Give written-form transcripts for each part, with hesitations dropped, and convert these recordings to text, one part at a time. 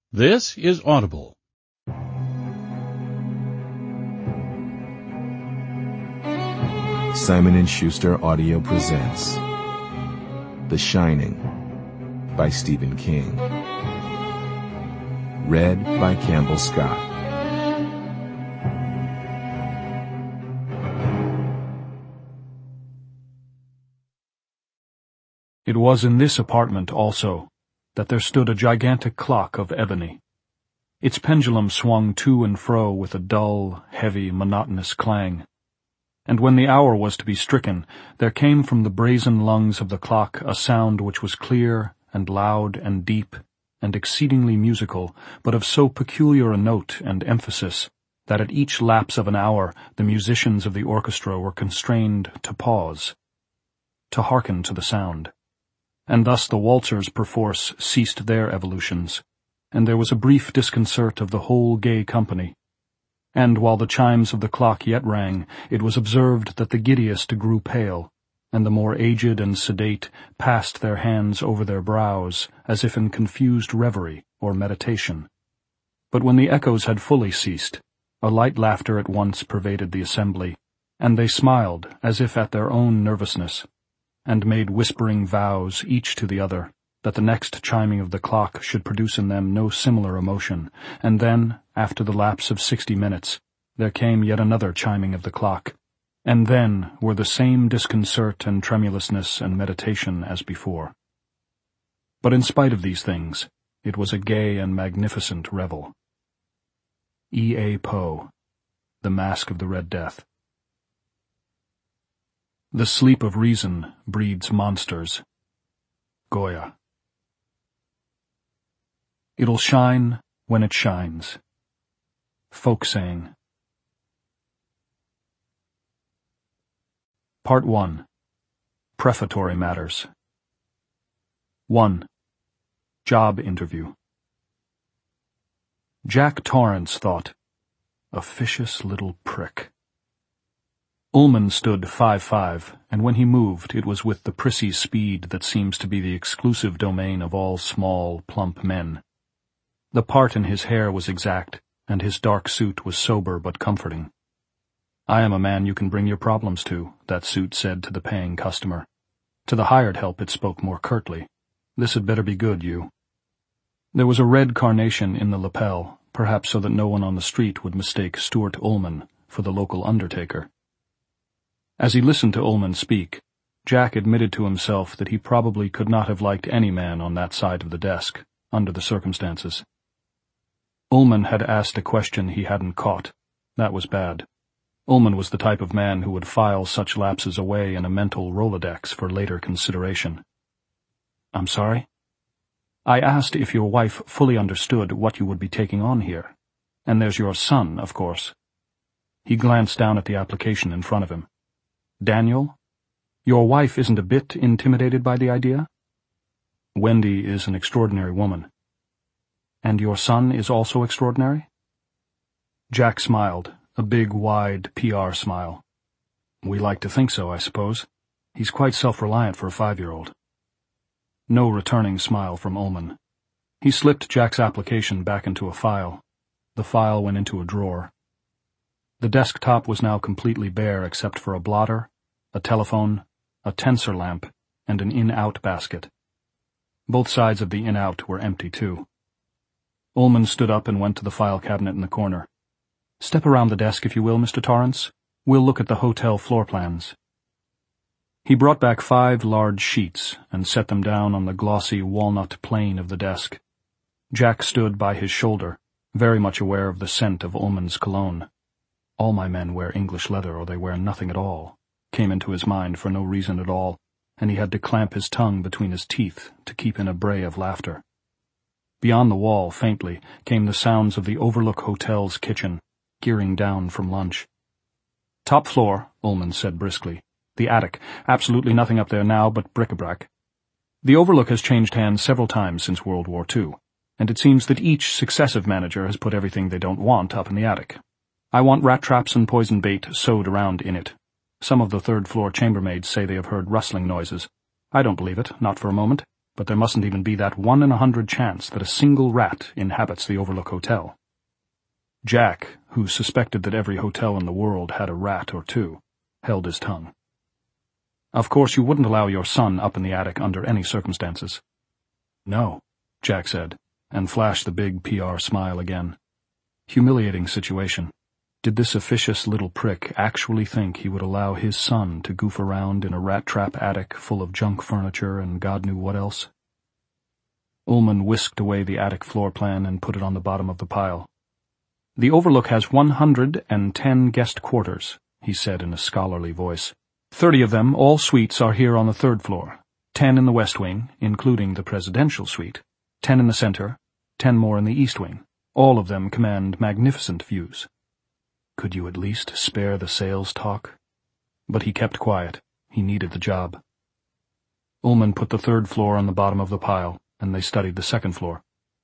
This is Audible. Simon & Schuster Audio presents The Shining by Stephen King. Read by Campbell Scott. It was in this apartment, also, that there stood a gigantic clock of ebony. Its pendulum swung to and fro with a dull, heavy, monotonous clang. And when the hour was to be stricken, there came from the brazen lungs of the clock a sound which was clear and loud and deep and exceedingly musical, but of so peculiar a note and emphasis that at each lapse of an hour the musicians of the orchestra were constrained to pause, to hearken to the sound. And thus the waltzers perforce ceased their evolutions, and there was a brief disconcert of the whole gay company. And while the chimes of the clock yet rang, it was observed that the giddiest grew pale, and the more aged and sedate passed their hands over their brows, as if in confused reverie or meditation. But when the echoes had fully ceased, a light laughter at once pervaded the assembly, and they smiled as if at their own nervousness, and made whispering vows each to the other that the next chiming of the clock should produce in them no similar emotion. And then, after the lapse of 60 minutes, there came yet another chiming of the clock, and then were the same disconcert and tremulousness and meditation as before. But in spite of these things, it was a gay and magnificent revel. E. A. Poe, The Masque of the Red Death. The sleep of reason breeds monsters. Goya. It'll shine when it shines. Folk saying. Part 1. Prefatory Matters. 1. Job Interview. Jack Torrance thought, officious little prick. Ullman stood 5'5", and when he moved it was with the prissy speed that seems to be the exclusive domain of all small, plump men. The part in his hair was exact, and his dark suit was sober but comforting. "I am a man you can bring your problems to," that suit said to the paying customer. To the hired help it spoke more curtly. "This had better be good, you." There was a red carnation in the lapel, perhaps so that no one on the street would mistake Stuart Ullman for the local undertaker. As he listened to Ullman speak, Jack admitted to himself that he probably could not have liked any man on that side of the desk, under the circumstances. Ullman had asked a question he hadn't caught. That was bad. Ullman was the type of man who would file such lapses away in a mental Rolodex for later consideration. "I'm sorry?" "I asked if your wife fully understood what you would be taking on here. And there's your son, of course." He glanced down at the application in front of him. "Daniel, your wife isn't a bit intimidated by the idea?" "Wendy is an extraordinary woman." "And your son is also extraordinary?" Jack smiled, a big, wide PR smile. "We like to think so, I suppose. He's quite self-reliant for a 5-year-old. No returning smile from Ullman. He slipped Jack's application back into a file. The file went into a drawer. The desktop was now completely bare except for a blotter, a telephone, a tensor lamp, and an in-out basket. Both sides of the in-out were empty, too. Ullman stood up and went to the file cabinet in the corner. "Step around the desk, if you will, Mr. Torrance. We'll look at the hotel floor plans." He brought back 5 large sheets and set them down on the glossy walnut plane of the desk. Jack stood by his shoulder, very much aware of the scent of Ullman's cologne. "All my men wear English leather or they wear nothing at all," came into his mind for no reason at all, and he had to clamp his tongue between his teeth to keep in a bray of laughter. Beyond the wall, faintly, came the sounds of the Overlook Hotel's kitchen, gearing down from lunch. "Top floor," Ullman said briskly. "The attic. Absolutely nothing up there now but bric-a-brac. The Overlook has changed hands several times since World War II, and it seems that each successive manager has put everything they don't want up in the attic. I want rat traps and poison bait sewed around in it. Some of the third-floor chambermaids say they have heard rustling noises. I don't believe it, not for a moment. but there mustn't even be that 1 in 100 chance that a single rat inhabits the Overlook Hotel. Jack, who suspected that every hotel in the world had a rat or two, held his tongue. "Of course you wouldn't allow your son up in the attic under any circumstances." "No," Jack said, and flashed the big PR smile again. Humiliating situation. Did this officious little prick actually think he would allow his son to goof around in a rat-trap attic full of junk furniture and God knew what else? Ullman whisked away the attic floor plan and put it on the bottom of the pile. "The Overlook has 110 guest quarters," he said in a scholarly voice. 30 of them, all suites, are here on the 3rd floor, 10 in the West Wing, including the presidential suite, 10 in the center, 10 more in the East Wing. All of them command magnificent views. Could you at least spare the sales talk? But he kept quiet. He needed the job. Ullman put the 3rd floor on the bottom of the pile, and they studied the 2nd floor.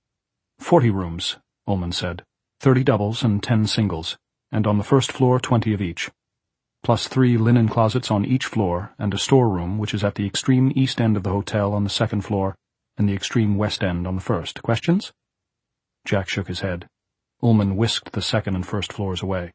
40 rooms, Ullman said, 30 doubles and 10 singles, and on the 1st floor 20 of each, plus 3 linen closets on each floor and a storeroom which is at the extreme east end of the hotel on the 2nd floor and the extreme west end on the 1st. Questions? Jack shook his head. Ullman whisked the 2nd and 1st floors away.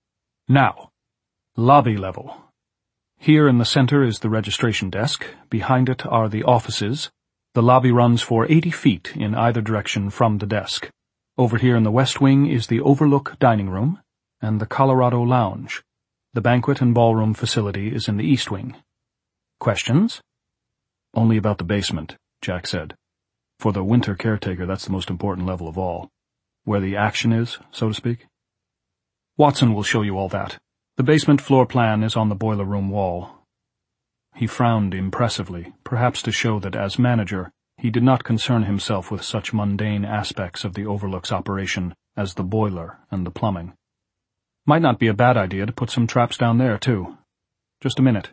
Now, lobby level. Here in the center is the registration desk. Behind it are the offices. The lobby runs for 80 feet in either direction from the desk. Over here in the West Wing is the Overlook dining room and the Colorado Lounge. The banquet and ballroom facility is in the East Wing. Questions? Only about the basement, Jack said. For the winter caretaker, that's the most important level of all. Where the action is, so to speak. Watson will show you all that. The basement floor plan is on the boiler room wall. He frowned impressively, perhaps to show that as manager, he did not concern himself with such mundane aspects of the Overlook's operation as the boiler and the plumbing. Might not be a bad idea to put some traps down there, too. Just a minute.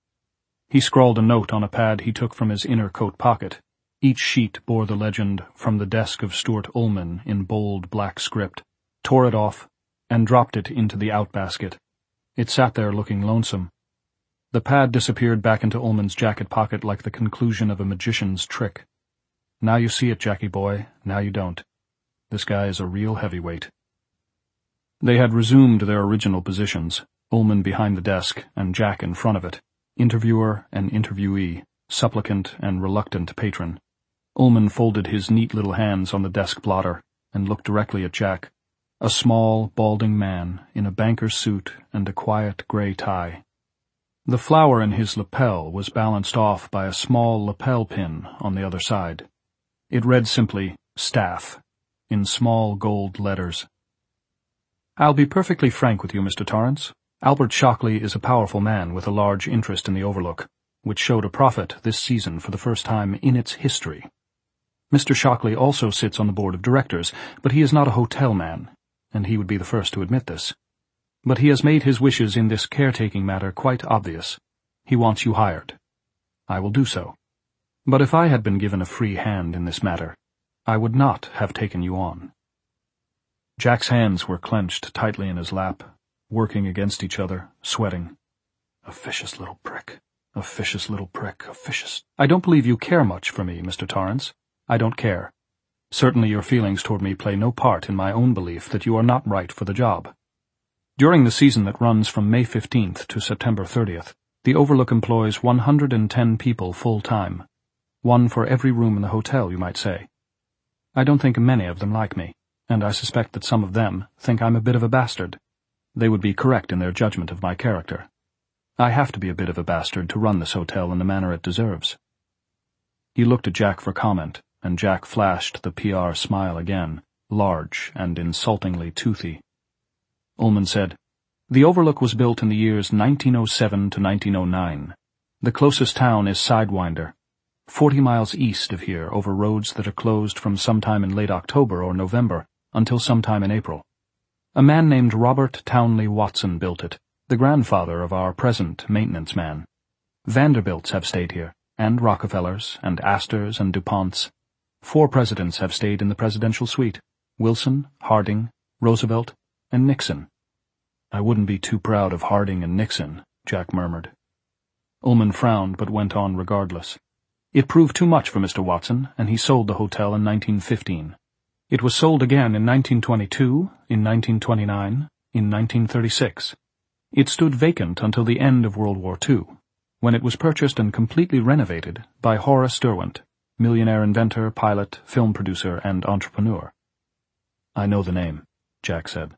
He scrawled a note on a pad he took from his inner coat pocket. Each sheet bore the legend, "From the desk of Stuart Ullman," in bold black script, tore it off, and dropped it into the outbasket. It sat there looking lonesome. The pad disappeared back into Ullman's jacket pocket like the conclusion of a magician's trick. Now you see it, Jackie boy, now you don't. This guy is a real heavyweight. They had resumed their original positions, Ullman behind the desk and Jack in front of it, interviewer and interviewee, supplicant and reluctant patron. Ullman folded his neat little hands on the desk blotter and looked directly at Jack, a small, balding man in a banker's suit and a quiet gray tie. The flower in his lapel was balanced off by a small lapel pin on the other side. It read simply, "Staff," in small gold letters. "I'll be perfectly frank with you, Mr. Torrance. Albert Shockley is a powerful man with a large interest in the Overlook, which showed a profit this season for the first time in its history. Mr. Shockley also sits on the board of directors, but he is not a hotel man, and he would be the first to admit this. But he has made his wishes in this caretaking matter quite obvious. He wants you hired. I will do so. But if I had been given a free hand in this matter, I would not have taken you on." Jack's hands were clenched tightly in his lap, working against each other, sweating. Officious little prick. Officious little prick. Officious. "I don't believe you care much for me, Mr. Torrance. I don't care. Certainly your feelings toward me play no part in my own belief that you are not right for the job. During the season that runs from May 15th to September 30th, the Overlook employs 110 people full-time. One for every room in the hotel, you might say. I don't think many of them like me, and I suspect that some of them think I'm a bit of a bastard. They would be correct in their judgment of my character. I have to be a bit of a bastard to run this hotel in the manner it deserves." He looked at Jack for comment, and Jack flashed the PR smile again, large and insultingly toothy. Ullman said, "The Overlook was built in the years 1907 to 1909. The closest town is Sidewinder, 40 miles east of here over roads that are closed from sometime in late October or November until sometime in April. A man named Robert Townley Watson built it, the grandfather of our present maintenance man. Vanderbilts have stayed here, and Rockefellers, and Astors, and DuPonts. 4 presidents have stayed in the presidential suite, Wilson, Harding, Roosevelt, and Nixon." "I wouldn't be too proud of Harding and Nixon," Jack murmured. Ullman frowned but went on regardless. It proved too much for Mr. Watson, and he sold the hotel in 1915. It was sold again in 1922, in 1929, in 1936. It stood vacant until the end of World War II, when it was purchased and completely renovated by Horace Derwent, millionaire inventor, pilot, film producer, and entrepreneur. "I know the name," Jack said.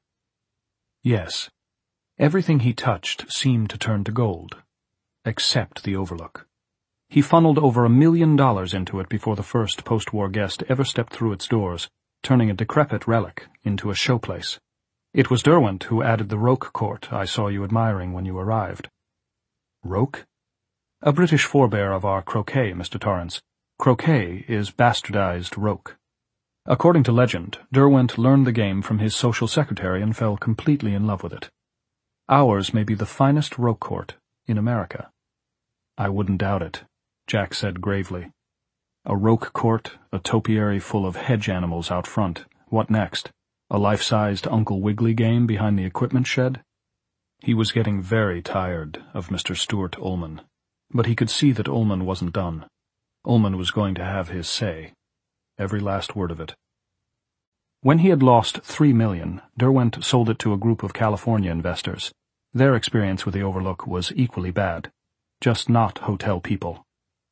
Yes. Everything he touched seemed to turn to gold, except the Overlook. He funneled over $1 million into it before the first post-war guest ever stepped through its doors, turning a decrepit relic into a showplace. It was Derwent who added the Roke Court I saw you admiring when you arrived. Roke? A British forebear of our croquet, Mr. Torrance. Croquet is bastardized roke. According to legend, Derwent learned the game from his social secretary and fell completely in love with it. Ours may be the finest roke court in America. I wouldn't doubt it, Jack said gravely. A roke court, a topiary full of hedge animals out front. What next? A life-sized Uncle Wiggily game behind the equipment shed? He was getting very tired of Mr. Stuart Ullman, but he could see that Ullman wasn't done. Ullman was going to have his say. Every last word of it. When he had lost $3 million, Derwent sold it to a group of California investors. Their experience with the Overlook was equally bad. Just not hotel people.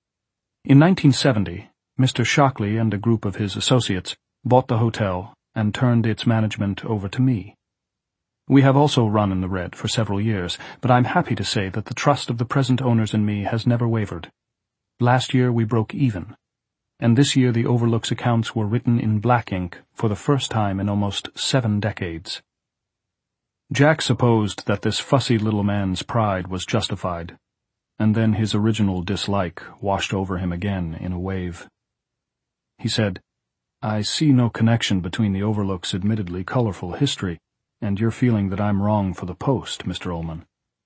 In 1970, Mr. Shockley and a group of his associates bought the hotel and turned its management over to me. We have also run in the red for several years, but I'm happy to say that the trust of the present owners in me has never wavered. Last year we broke even, and this year the Overlook's accounts were written in black ink for the first time in almost 7 decades. Jack supposed that this fussy little man's pride was justified, and then his original dislike washed over him again in a wave. He said, "I see no connection between the Overlook's admittedly colorful history and your feeling that I'm wrong for the post, Mr. Ullman.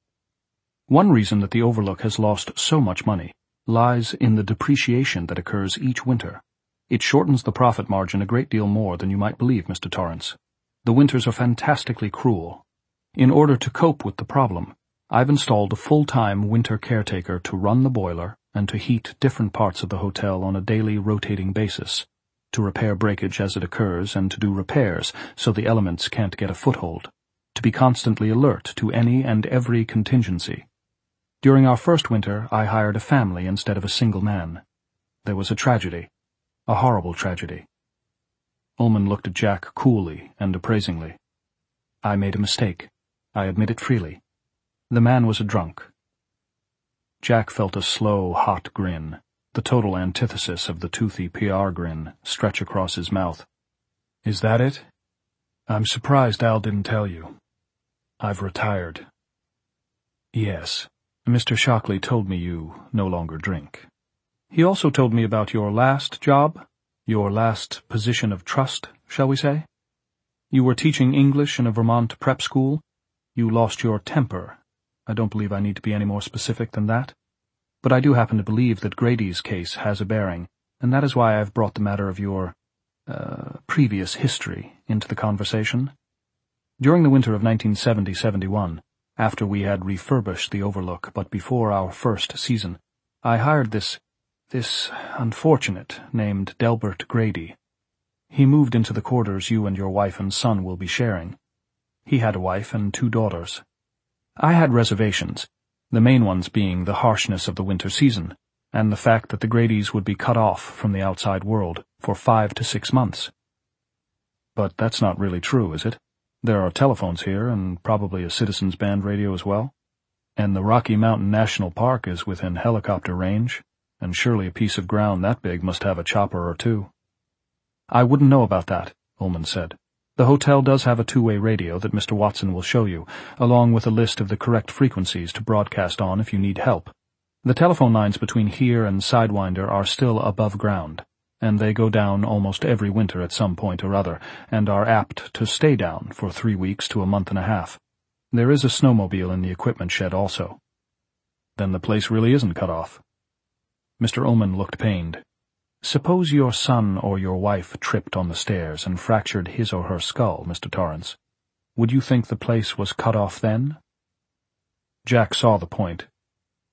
One reason that the Overlook has lost so much money lies in the depreciation that occurs each winter. It shortens the profit margin a great deal more than you might believe, Mr. Torrance. The winters are fantastically cruel. In order to cope with the problem, I've installed a full-time winter caretaker to run the boiler and to heat different parts of the hotel on a daily rotating basis, to repair breakage as it occurs and to do repairs so the elements can't get a foothold, to be constantly alert to any and every contingency. During our first winter, I hired a family instead of a single man. There was a tragedy, a horrible tragedy." Ullman looked at Jack coolly and appraisingly. "I made a mistake. I admit it freely. The man was a drunk." Jack felt a slow, hot grin, the total antithesis of the toothy PR grin, stretch across his mouth. "Is that it? I'm surprised Al didn't tell you. I've retired." "Yes, Mr. Shockley told me you no longer drink. He also told me about your last job, your last position of trust, shall we say? You were teaching English in a Vermont prep school. You lost your temper. I don't believe I need to be any more specific than that. But I do happen to believe that Grady's case has a bearing, and that is why I've brought the matter of your, previous history into the conversation. During the winter of 1970-71, after we had refurbished the Overlook but before our first season, I hired this unfortunate named Delbert Grady. He moved into the quarters you and your wife and son will be sharing. He had a wife and 2 daughters. I had reservations, the main ones being the harshness of the winter season, and the fact that the Gradys would be cut off from the outside world for 5 to 6 months. But that's not really true, is it? There are telephones here, and probably a citizens band radio as well. And the Rocky Mountain National Park is within helicopter range, and surely a piece of ground that big must have a chopper or 2. "I wouldn't know about that," Ullman said. "The hotel does have a 2-way radio that Mr. Watson will show you, along with a list of the correct frequencies to broadcast on if you need help. The telephone lines between here and Sidewinder are still above ground, and they go down almost every winter at some point or other, and are apt to stay down for 3 weeks to a month and a half. There is a snowmobile in the equipment shed also." "Then the place really isn't cut off." Mr. Ullman looked pained. "Suppose your son or your wife tripped on the stairs and fractured his or her skull, Mr. Torrance. Would you think the place was cut off then?" Jack saw the point.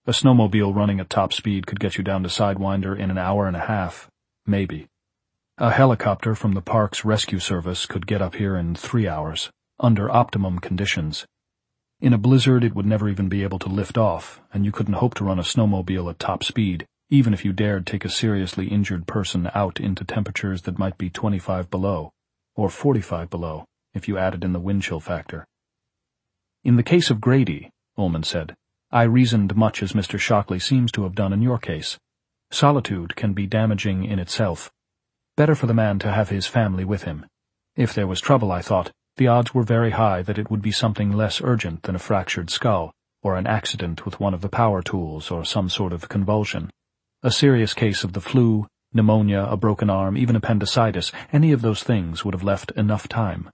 A snowmobile running at top speed could get you down to Sidewinder in an hour and a half, maybe. A helicopter from the park's rescue service could get up here in 3 hours, under optimum conditions. In a blizzard it would never even be able to lift off, and you couldn't hope to run a snowmobile at top speed, even if you dared take a seriously injured person out into temperatures that might be 25 below, or 45 below, if you added in the wind chill factor. In the case of Grady, Ullman said, I reasoned much as Mr. Shockley seems to have done in your case. Solitude can be damaging in itself. Better for the man to have his family with him. If there was trouble, I thought, the odds were very high that it would be something less urgent than a fractured skull, or an accident with one of the power tools, or some sort of convulsion. A serious case of the flu, pneumonia, a broken arm, even appendicitis, any of those things would have left enough time.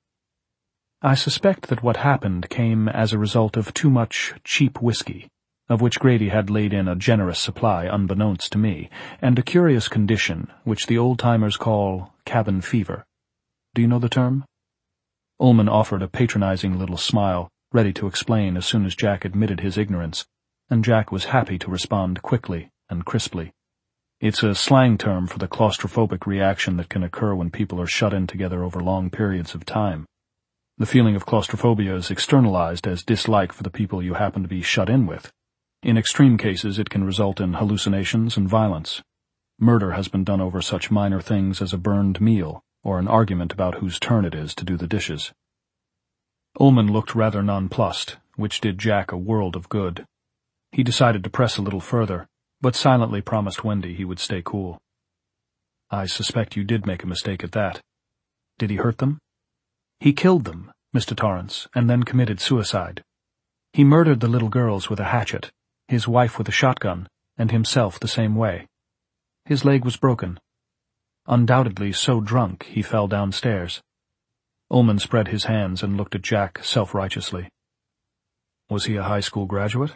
I suspect that what happened came as a result of too much cheap whiskey, of which Grady had laid in a generous supply unbeknownst to me, and a curious condition which the old-timers call cabin fever. Do you know the term? Ullman offered a patronizing little smile, ready to explain as soon as Jack admitted his ignorance, and Jack was happy to respond quickly and crisply. It's a slang term for the claustrophobic reaction that can occur when people are shut in together over long periods of time. The feeling of claustrophobia is externalized as dislike for the people you happen to be shut in with. In extreme cases, it can result in hallucinations and violence. Murder has been done over such minor things as a burned meal, or an argument about whose turn it is to do the dishes. Ullman looked rather nonplussed, which did Jack a world of good. He decided to press a little further, but silently promised Wendy he would stay cool. I suspect you did make a mistake at that. Did he hurt them? He killed them, Mr. Torrance, and then committed suicide. He murdered the little girls with a hatchet, his wife with a shotgun, and himself the same way. His leg was broken. Undoubtedly so drunk he fell downstairs. Ullman spread his hands and looked at Jack self-righteously. Was he a high school graduate?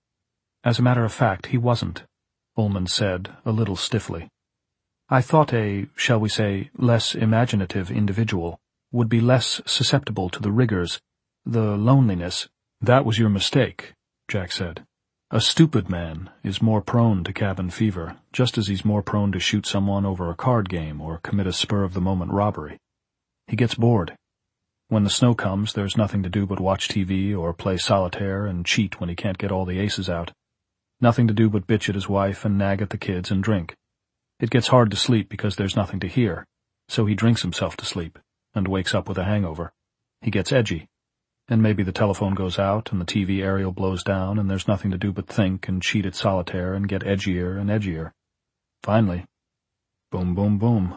As a matter of fact, he wasn't, Ullman said, a little stiffly. I thought a, shall we say, less imaginative individual would be less susceptible to the rigors, the loneliness. That was your mistake, Jack said. A stupid man is more prone to cabin fever, just as he's more prone to shoot someone over a card game or commit a spur-of-the-moment robbery. He gets bored. When the snow comes, there's nothing to do but watch TV or play solitaire and cheat when he can't get all the aces out. Nothing to do but bitch at his wife and nag at the kids and drink. It gets hard to sleep because there's nothing to hear, so he drinks himself to sleep and wakes up with a hangover. He gets edgy. And maybe the telephone goes out and the TV aerial blows down and there's nothing to do but think and cheat at solitaire and get edgier and edgier. Finally, boom, boom, boom.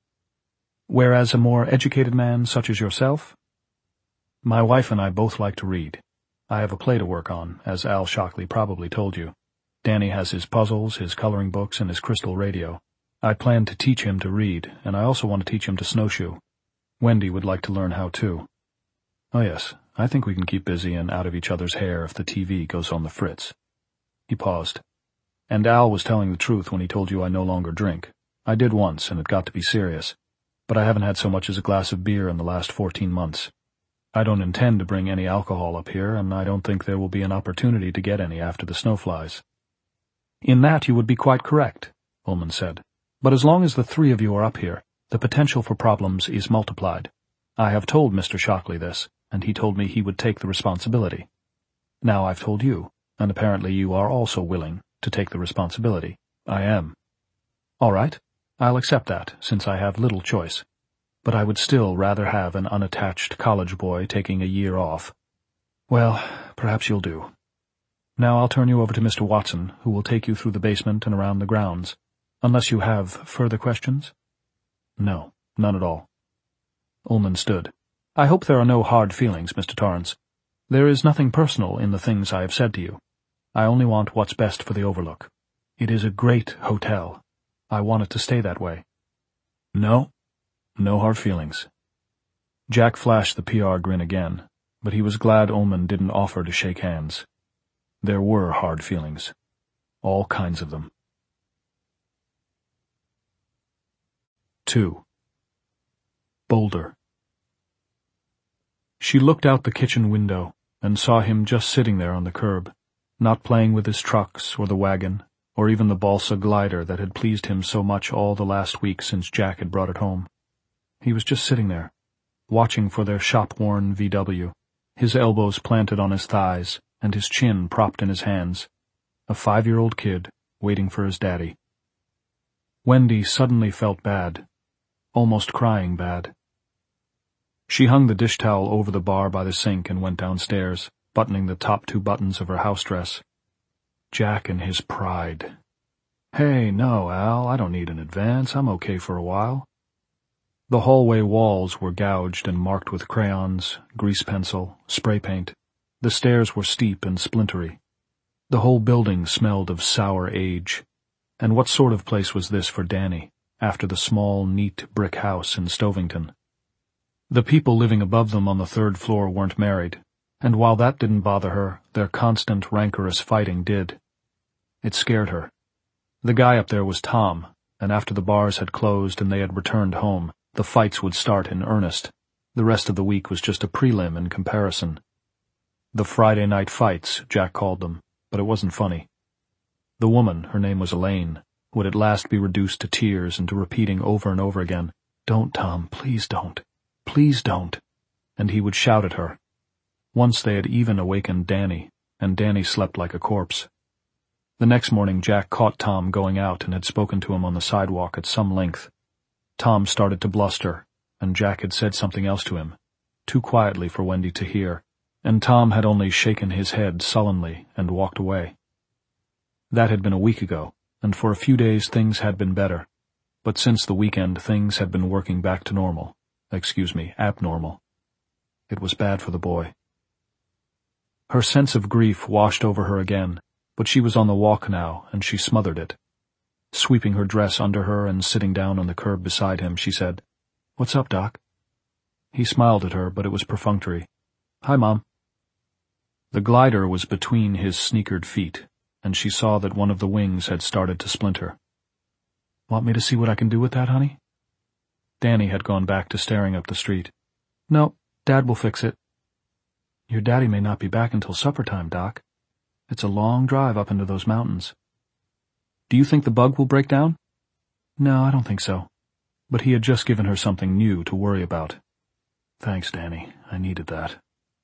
Whereas a more educated man such as yourself? My wife and I both like to read. I have a play to work on, as Al Shockley probably told you. Danny has his puzzles, his coloring books, and his crystal radio. I plan to teach him to read, and I also want to teach him to snowshoe. Wendy would like to learn how too. Oh yes, I think we can keep busy and out of each other's hair if the TV goes on the fritz. He paused. And Al was telling the truth when he told you I no longer drink. I did once, and it got to be serious. But I haven't had so much as a glass of beer in the last 14 months. I don't intend to bring any alcohol up here, and I don't think there will be an opportunity to get any after the snow flies. In that you would be quite correct, Ullman said. But as long as the three of you are up here, the potential for problems is multiplied. I have told Mr. Shockley this, and he told me he would take the responsibility. Now I've told you, and apparently you are also willing to take the responsibility. I am. All right, I'll accept that, since I have little choice. But I would still rather have an unattached college boy taking a year off. Well, perhaps you'll do. Now I'll turn you over to Mr. Watson, who will take you through the basement and around the grounds. Unless you have further questions? No, none at all. Ullman stood. I hope there are no hard feelings, Mr. Torrance. There is nothing personal in the things I have said to you. I only want what's best for the Overlook. It is a great hotel. I want it to stay that way. No hard feelings. Jack flashed the PR grin again, but he was glad Ullman didn't offer to shake hands. There were hard feelings. All kinds of them. 2. Boulder. She looked out the kitchen window and saw him just sitting there on the curb, not playing with his trucks or the wagon, or even the balsa glider that had pleased him so much all the last week since Jack had brought it home. He was just sitting there, watching for their shop-worn VW, his elbows planted on his thighs and his chin propped in his hands, a 5-year-old kid waiting for his daddy. Wendy suddenly felt bad, almost crying bad. She hung the dish towel over the bar by the sink and went downstairs, buttoning the top 2 buttons of her house dress. Jack and his pride. "Hey, no, Al, I don't need an advance. I'm okay for a while." The hallway walls were gouged and marked with crayons, grease pencil, spray paint. The stairs were steep and splintery. The whole building smelled of sour age. And what sort of place was this for Danny, after the small, neat brick house in Stovington? The people living above them on the 3rd floor weren't married, and while that didn't bother her, their constant, rancorous fighting did. It scared her. The guy up there was Tom, and after the bars had closed and they had returned home, the fights would start in earnest. The rest of the week was just a prelim in comparison. The Friday night fights, Jack called them, but it wasn't funny. The woman, her name was Elaine, would at last be reduced to tears and to repeating over and over again, "Don't, Tom, please don't. Please don't." And he would shout at her. Once they had even awakened Danny, and Danny slept like a corpse. The next morning Jack caught Tom going out and had spoken to him on the sidewalk at some length. Tom started to bluster, and Jack had said something else to him, too quietly for Wendy to hear, and Tom had only shaken his head sullenly and walked away. That had been a week ago, and for a few days things had been better, but since the weekend things had been working back to normal. Abnormal. It was bad for the boy. Her sense of grief washed over her again, but she was on the walk now, and she smothered it. Sweeping her dress under her and sitting down on the curb beside him, she said, "What's up, Doc?" He smiled at her, but it was perfunctory. "Hi, Mom." The glider was between his sneakered feet, and she saw that one of the wings had started to splinter. "Want me to see what I can do with that, honey?" Danny had gone back to staring up the street. "No, Dad will fix it." "Your daddy may not be back until supper time, Doc. It's a long drive up into those mountains." "Do you think the bug will break down?" "No, I don't think so." But he had just given her something new to worry about. "Thanks, Danny. I needed that."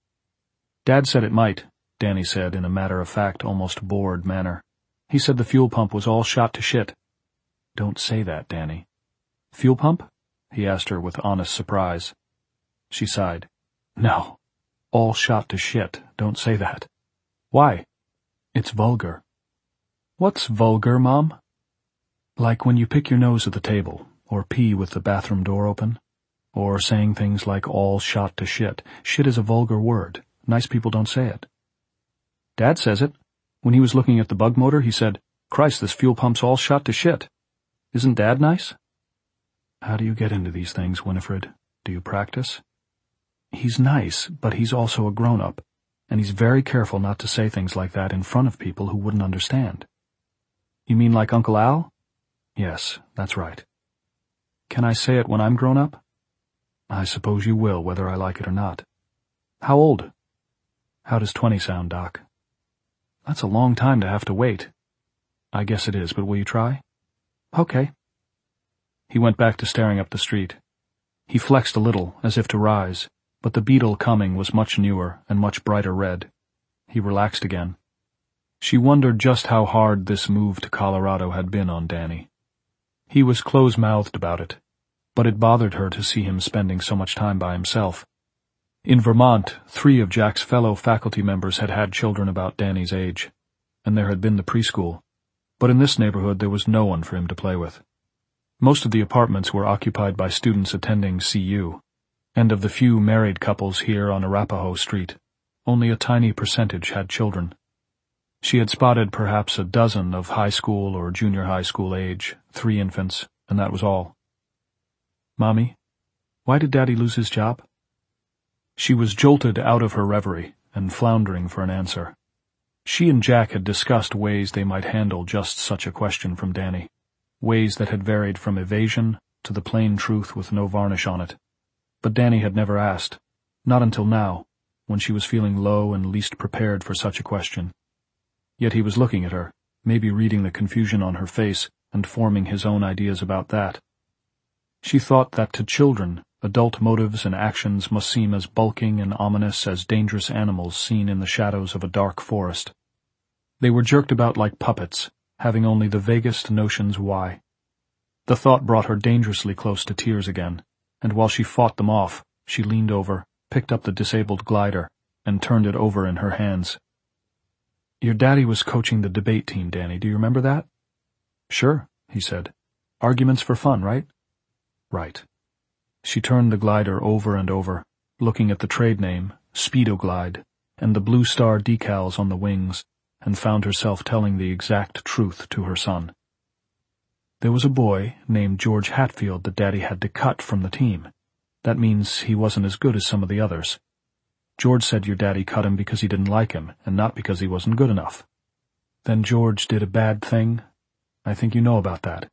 "Dad said it might," Danny said in a matter-of-fact, almost bored manner. "He said the fuel pump was all shot to shit." "Don't say that, Danny." "Fuel pump?" he asked her with honest surprise. She sighed. "No, all shot to shit. Don't say that." "Why?" "It's vulgar." "What's vulgar, Mom?" "Like when you pick your nose at the table, or pee with the bathroom door open, or saying things like all shot to shit. Shit is a vulgar word. Nice people don't say it." "Dad says it. When he was looking at the bug motor, he said, 'Christ, this fuel pump's all shot to shit.' Isn't Dad nice?" "How do you get into these things, Winifred? Do you practice?" "He's nice, but he's also a grown-up, and he's very careful not to say things like that in front of people who wouldn't understand." "You mean like Uncle Al?" "Yes, that's right." "Can I say it when I'm grown up?" "I suppose you will, whether I like it or not." "How old?" "How does 20 sound, Doc?" "That's a long time to have to wait." "I guess it is, but will you try?" "Okay." He went back to staring up the street. He flexed a little, as if to rise, but the beetle coming was much newer and much brighter red. He relaxed again. She wondered just how hard this move to Colorado had been on Danny. He was close-mouthed about it, but it bothered her to see him spending so much time by himself. In Vermont, 3 of Jack's fellow faculty members had had children about Danny's age, and there had been the preschool, but in this neighborhood there was no one for him to play with. Most of the apartments were occupied by students attending CU, and of the few married couples here on Arapahoe Street, only a tiny percentage had children. She had spotted perhaps a dozen of high school or junior high school age, 3 infants, and that was all. "Mommy, why did Daddy lose his job?" She was jolted out of her reverie and floundering for an answer. She and Jack had discussed ways they might handle just such a question from Danny, ways that had varied from evasion to the plain truth with no varnish on it. But Danny had never asked, not until now, when she was feeling low and least prepared for such a question. Yet he was looking at her, maybe reading the confusion on her face and forming his own ideas about that. She thought that to children, adult motives and actions must seem as bulking and ominous as dangerous animals seen in the shadows of a dark forest. They were jerked about like puppets, having only the vaguest notions why. The thought brought her dangerously close to tears again, and while she fought them off, she leaned over, picked up the disabled glider, and turned it over in her hands. "Your daddy was coaching the debate team, Danny. Do you remember that?" "Sure," he said. "Arguments for fun, right?" "Right." She turned the glider over and over, looking at the trade name, Speedoglide, and the blue star decals on the wings, and found herself telling the exact truth to her son. There was a boy named George Hatfield that Daddy had to cut from the team. That means he wasn't as good as some of the others. George said your daddy cut him because he didn't like him, and not because he wasn't good enough. Then George did a bad thing. I think you know about that.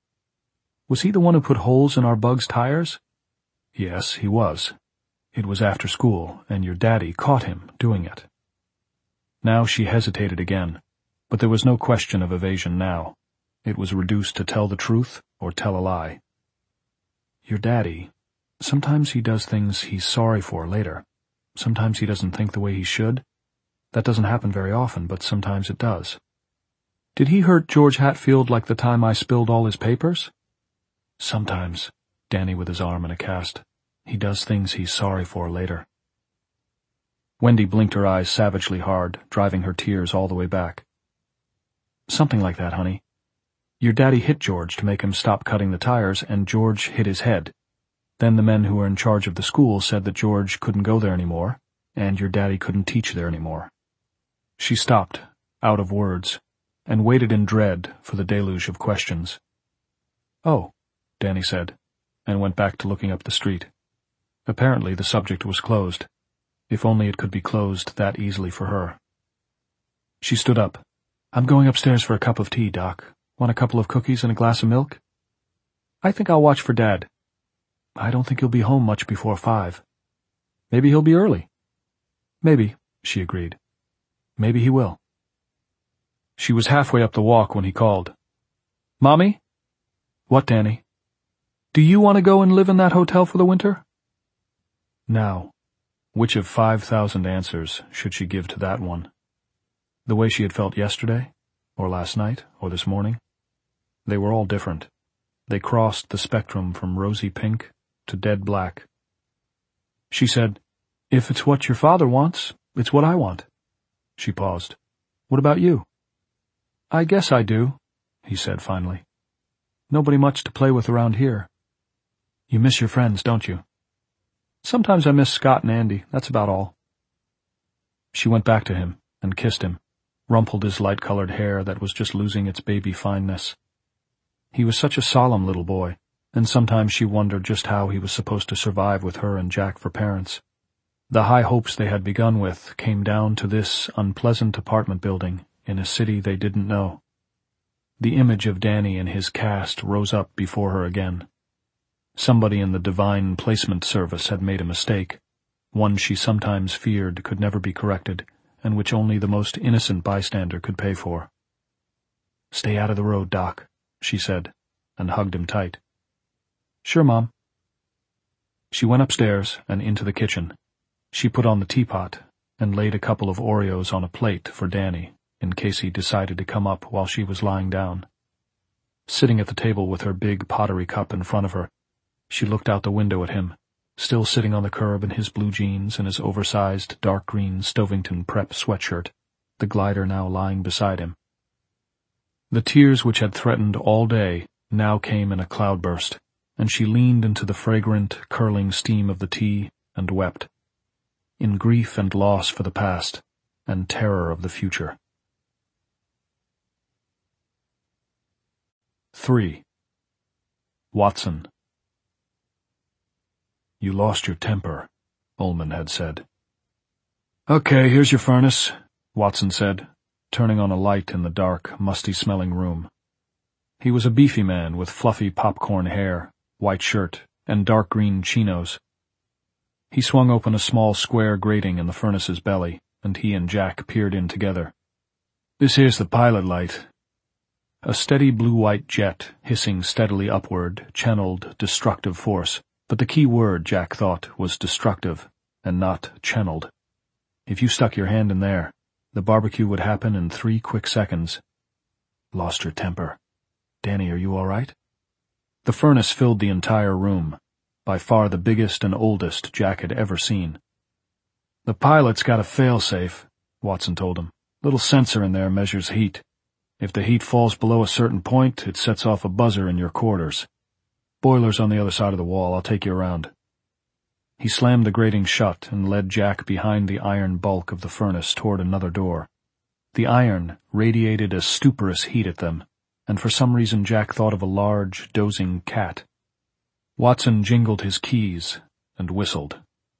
Was he the one who put holes in our bug's tires? Yes, he was. It was after school, and your daddy caught him doing it. Now she hesitated again, but there was no question of evasion now. It was reduced to tell the truth or tell a lie. Your daddy, sometimes he does things he's sorry for later. Sometimes he doesn't think the way he should. That doesn't happen very often, but sometimes it does. Did he hurt George Hatfield like the time I spilled all his papers? Sometimes, Danny with his arm in a cast. He does things he's sorry for later. Wendy blinked her eyes savagely hard, driving her tears all the way back. Something like that, honey. Your daddy hit George to make him stop cutting the tires, and George hit his head. Then the men who were in charge of the school said that George couldn't go there anymore, and your daddy couldn't teach there anymore. She stopped, out of words, and waited in dread for the deluge of questions. "Oh," Danny said, and went back to looking up the street. Apparently the subject was closed. If only it could be closed that easily for her. She stood up. "I'm going upstairs for a cup of tea, Doc. Want a couple of cookies and a glass of milk?" "I think I'll watch for Dad." "I don't think he'll be home much before 5. "Maybe he'll be early." "Maybe," she agreed. "Maybe he will." She was halfway up the walk when he called. "Mommy?" "What, Danny?" "Do you want to go and live in that hotel for the winter?" Now, which of 5,000 answers should she give to that one? The way she had felt yesterday, or last night, or this morning? They were all different. They crossed the spectrum from rosy pink to dead black. She said, "If it's what your father wants, it's what I want." She paused. "What about you?" "I guess I do," he said finally. "Nobody much to play with around here." "You miss your friends, don't you?" "Sometimes I miss Scott and Andy, that's about all." She went back to him and kissed him, rumpled his light-colored hair that was just losing its baby fineness. He was such a solemn little boy, and sometimes she wondered just how he was supposed to survive with her and Jack for parents. The high hopes they had begun with came down to this unpleasant apartment building in a city they didn't know. The image of Danny and his cast rose up before her again. Somebody in the Divine Placement Service had made a mistake, one she sometimes feared could never be corrected, and which only the most innocent bystander could pay for. "Stay out of the road, Doc," she said, and hugged him tight. "Sure, Mom." She went upstairs and into the kitchen. She put on the teapot and laid a couple of Oreos on a plate for Danny, in case he decided to come up while she was lying down. Sitting at the table with her big pottery cup in front of her, she looked out the window at him, still sitting on the curb in his blue jeans and his oversized dark green Stovington prep sweatshirt, the glider now lying beside him. The tears which had threatened all day now came in a cloudburst, and she leaned into the fragrant, curling steam of the tea and wept, in grief and loss for the past, and terror of the future. 3. Watson. "You lost your temper," Ullman had said. "Okay, here's your furnace," Watson said, turning on a light in the dark, musty-smelling room. He was a beefy man with fluffy popcorn hair, white shirt, and dark green chinos. He swung open a small square grating in the furnace's belly, and he and Jack peered in together. This here's the pilot light." A steady blue-white jet, hissing steadily upward, channeled destructive force, but the key word, Jack thought, was destructive, and not channeled. If you stuck your hand in there, the barbecue would happen in 3 quick seconds. "Lost your temper. Danny, are you all right?" The furnace filled the entire room, by far the biggest and oldest Jack had ever seen. "The pilot's got a fail-safe," Watson told him. "Little sensor in there measures heat. If the heat falls below a certain point, it sets off a buzzer in your quarters. Boiler's on the other side of the wall. I'll take you around." He slammed the grating shut and led Jack behind the iron bulk of the furnace toward another door. The iron radiated a stuporous heat at them, and for some reason Jack thought of a large, dozing cat. Watson jingled his keys and whistled.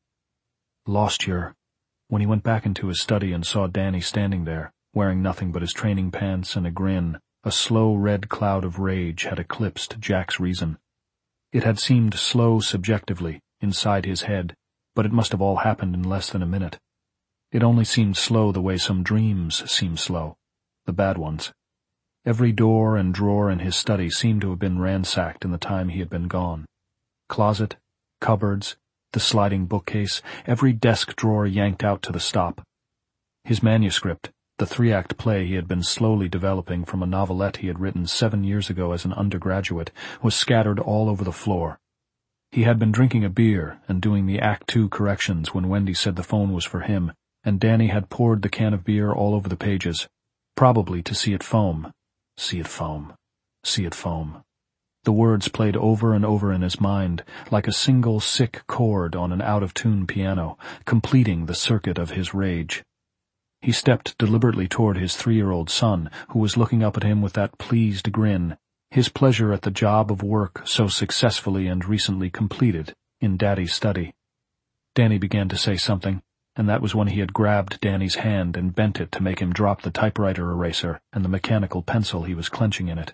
"Lost your—" When he went back into his study and saw Danny standing there, wearing nothing but his training pants and a grin, a slow red cloud of rage had eclipsed Jack's reason. It had seemed slow subjectively, inside his head, but it must have all happened in less than a minute. It only seemed slow the way some dreams seem slow, the bad ones. Every door and drawer in his study seemed to have been ransacked in the time he had been gone. Closet, cupboards, the sliding bookcase, every desk drawer yanked out to the stop. His manuscript, the 3-act play he had been slowly developing from a novelette he had written 7 years ago as an undergraduate, was scattered all over the floor. He had been drinking a beer and doing the Act 2 corrections when Wendy said the phone was for him, and Danny had poured the can of beer all over the pages, probably to see it foam. See it foam. See it foam. The words played over and over in his mind, like a single sick chord on an out-of-tune piano, completing the circuit of his rage. He stepped deliberately toward his 3-year-old son, who was looking up at him with that pleased grin, his pleasure at the job of work so successfully and recently completed in Daddy's study. Danny began to say something, and that was when he had grabbed Danny's hand and bent it to make him drop the typewriter eraser and the mechanical pencil he was clenching in it.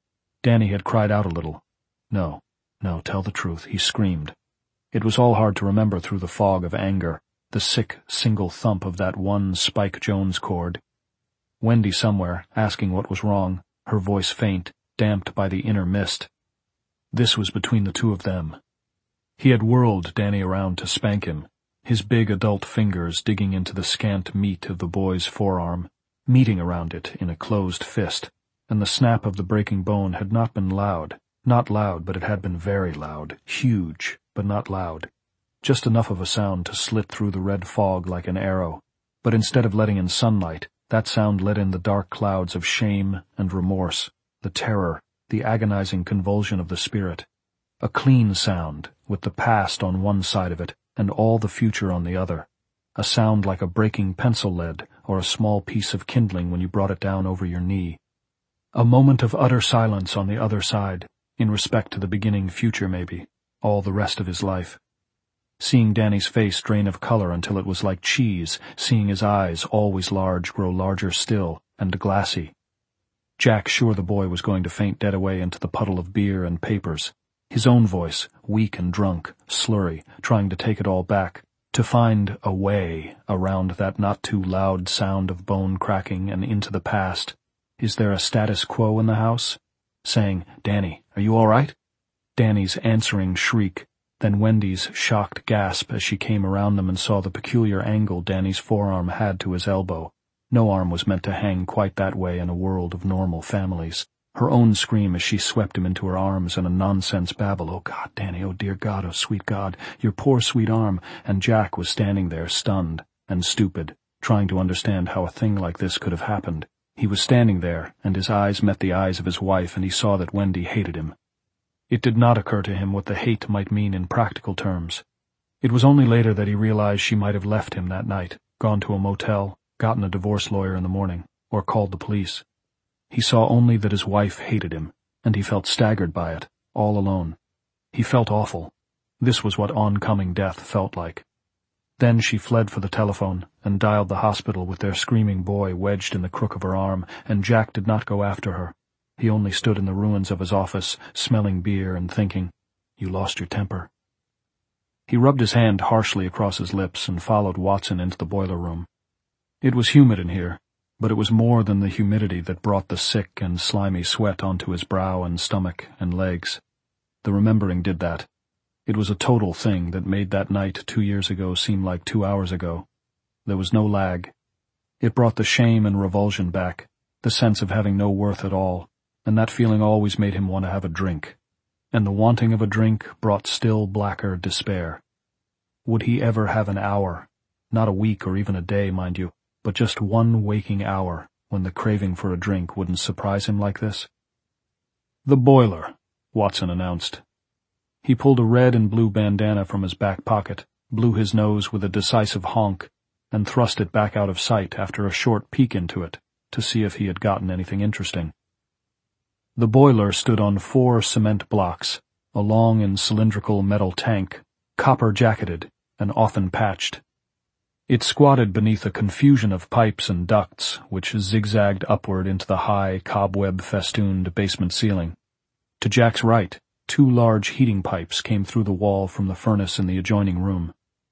Danny had cried out a little. No, tell the truth, he screamed. It was all hard to remember through the fog of anger, the sick, single thump of that one Spike Jones chord. Wendy somewhere, asking what was wrong, her voice faint, damped by the inner mist. This was between the two of them. He had whirled Danny around to spank him, his big adult fingers digging into the scant meat of the boy's forearm, meeting around it in a closed fist, and the snap of the breaking bone had not been loud, not loud, but it had been very loud, huge, but not loud, just enough of a sound to slit through the red fog like an arrow, but instead of letting in sunlight, that sound let in the dark clouds of shame and remorse, the terror, the agonizing convulsion of the spirit. A clean sound, with the past on one side of it, and all the future on the other. A sound like a breaking pencil lead, or a small piece of kindling when you brought it down over your knee. A moment of utter silence on the other side, in respect to the beginning future maybe, all the rest of his life. Seeing Danny's face drain of color until it was like cheese, seeing his eyes, always large, grow larger still, and glassy. Jack sure the boy was going to faint dead away into the puddle of beer and papers. His own voice, weak and drunk, slurry, trying to take it all back, to find a way around that not-too-loud sound of bone cracking and into the past. Is there a status quo in the house? Saying, "Danny, are you all right?" Danny's answering shriek, then Wendy's shocked gasp as she came around them and saw the peculiar angle Danny's forearm had to his elbow. No arm was meant to hang quite that way in a world of normal families. Her own scream as she swept him into her arms and a nonsense babble, "Oh God, Danny, oh dear God, oh sweet God, your poor sweet arm," and Jack was standing there stunned and stupid, trying to understand how a thing like this could have happened. He was standing there, and his eyes met the eyes of his wife, and he saw that Wendy hated him. It did not occur to him what the hate might mean in practical terms. It was only later that he realized she might have left him that night, gone to a motel, gotten a divorce lawyer in the morning, or called the police. He saw only that his wife hated him, and he felt staggered by it, all alone. He felt awful. This was what oncoming death felt like. Then she fled for the telephone and dialed the hospital with their screaming boy wedged in the crook of her arm, and Jack did not go after her. He only stood in the ruins of his office, smelling beer and thinking, "You lost your temper." He rubbed his hand harshly across his lips and followed Watson into the boiler room. It was humid in here, But it was more than the humidity that brought the sick and slimy sweat onto his brow and stomach and legs. The remembering did that. It was a total thing that made that night 2 years ago seem like 2 hours ago. There was no lag. It brought the shame and revulsion back, the sense of having no worth at all, and that feeling always made him want to have a drink. And the wanting of a drink brought still blacker despair. Would he ever have an hour, not a week or even a day, mind you, but just one waking hour when the craving for a drink wouldn't surprise him like this? "The boiler," Watson announced. He pulled a red and blue bandana from his back pocket, blew his nose with a decisive honk, and thrust it back out of sight after a short peek into it to see if he had gotten anything interesting. The boiler stood on 4 cement blocks, a long and cylindrical metal tank, copper-jacketed and often patched. It squatted beneath a confusion of pipes and ducts which zigzagged upward into the high, cobweb-festooned basement ceiling. To Jack's right, 2 large heating pipes came through the wall from the furnace in the adjoining room.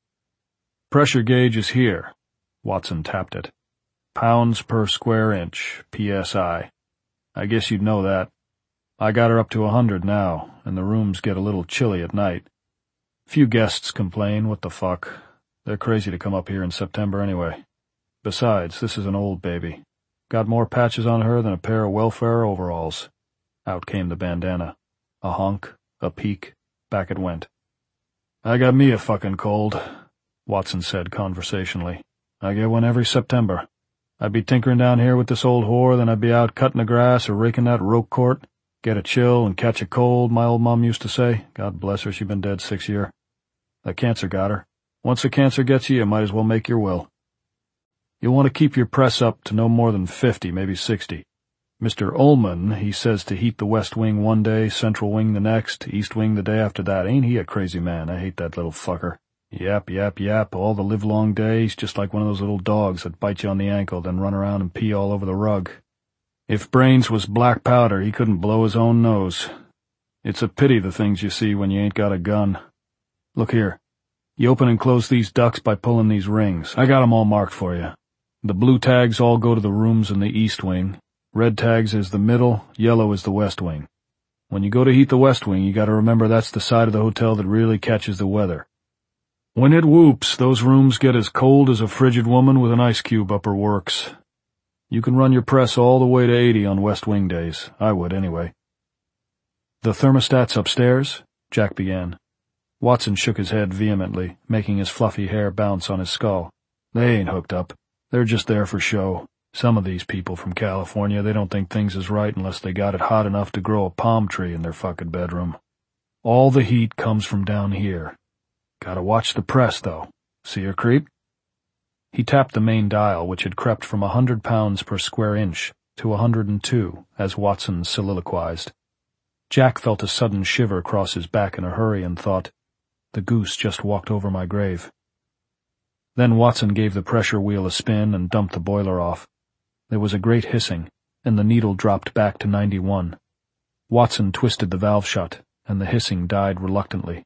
"Pressure gauge is here." Watson tapped it. "Pounds per square inch, PSI. I guess you'd know that. I got her up to 100 now, and the rooms get a little chilly at night. Few guests complain, what the fuck. They're crazy to come up here in September anyway. Besides, this is an old baby. Got more patches on her than a pair of welfare overalls." Out came the bandana. A honk, a peek, back it went. "I got me a fucking cold," Watson said conversationally. "I get one every September. I'd be tinkering down here with this old whore, then I'd be out cutting the grass or raking that roke court. Get a chill and catch a cold, my old mom used to say. God bless her, she's been dead 6 years. The cancer got her. Once the cancer gets you, you might as well make your will. You'll want to keep your press up to no more than 50, maybe 60. Mr. Ullman, he says to heat the west wing one day, central wing the next, east wing the day after that. Ain't he a crazy man? I hate that little fucker. Yap, yap, yap, all the livelong day. He's just like one of those little dogs that bite you on the ankle, then run around and pee all over the rug. If brains was black powder, he couldn't blow his own nose. It's a pity the things you see when you ain't got a gun. Look here. You open and close these ducts by pulling these rings. I got 'em all marked for you. The blue tags all go to the rooms in the east wing. Red tags is the middle, yellow is the west wing. When you go to heat the west wing, you gotta remember that's the side of the hotel that really catches the weather. When it whoops, those rooms get as cold as a frigid woman with an ice cube up her works. You can run your press all the way to 80 on west wing days. I would anyway. The thermostat's upstairs? Jack began. Watson shook his head vehemently, making his fluffy hair bounce on his skull. They ain't hooked up. They're just there for show. Some of these people from California, they don't think things is right unless they got it hot enough to grow a palm tree in their fucking bedroom. All the heat comes from down here. Gotta watch the press, though. See her creep? He tapped the main dial, which had crept from 100 pounds per square inch to 102, as Watson soliloquized. Jack felt a sudden shiver cross his back in a hurry and thought, the goose just walked over my grave. Then Watson gave the pressure wheel a spin and dumped the boiler off. There was a great hissing, and the needle dropped back to 91. Watson twisted the valve shut, and the hissing died reluctantly.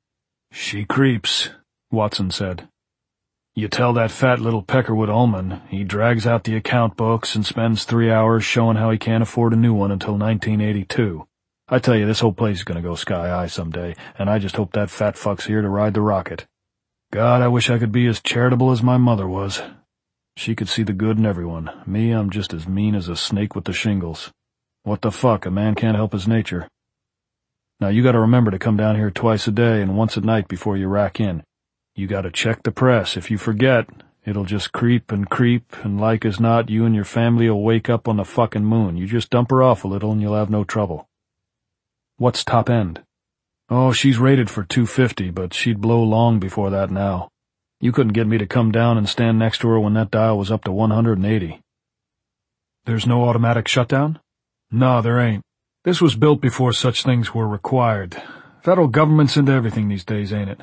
She creeps, Watson said. You tell that fat little Peckerwood Ullman, he drags out the account books and spends 3 hours showing how he can't afford a new one until 1982. I tell you, this whole place is gonna go sky-high someday, and I just hope that fat fuck's here to ride the rocket. God, I wish I could be as charitable as my mother was. She could see the good in everyone. Me, I'm just as mean as a snake with the shingles. What the fuck, a man can't help his nature. Now you gotta remember to come down here twice a day and once at night before you rack in. You gotta check the press. If you forget, it'll just creep, and like as not, you and your family'll wake up on the fucking moon. You just dump her off a little and you'll have no trouble. What's top end? Oh, she's rated for 250, but she'd blow long before that now. You couldn't get me to come down and stand next to her when that dial was up to 180. There's no automatic shutdown? No, there ain't. This was built before such things were required. Federal government's into everything these days, ain't it?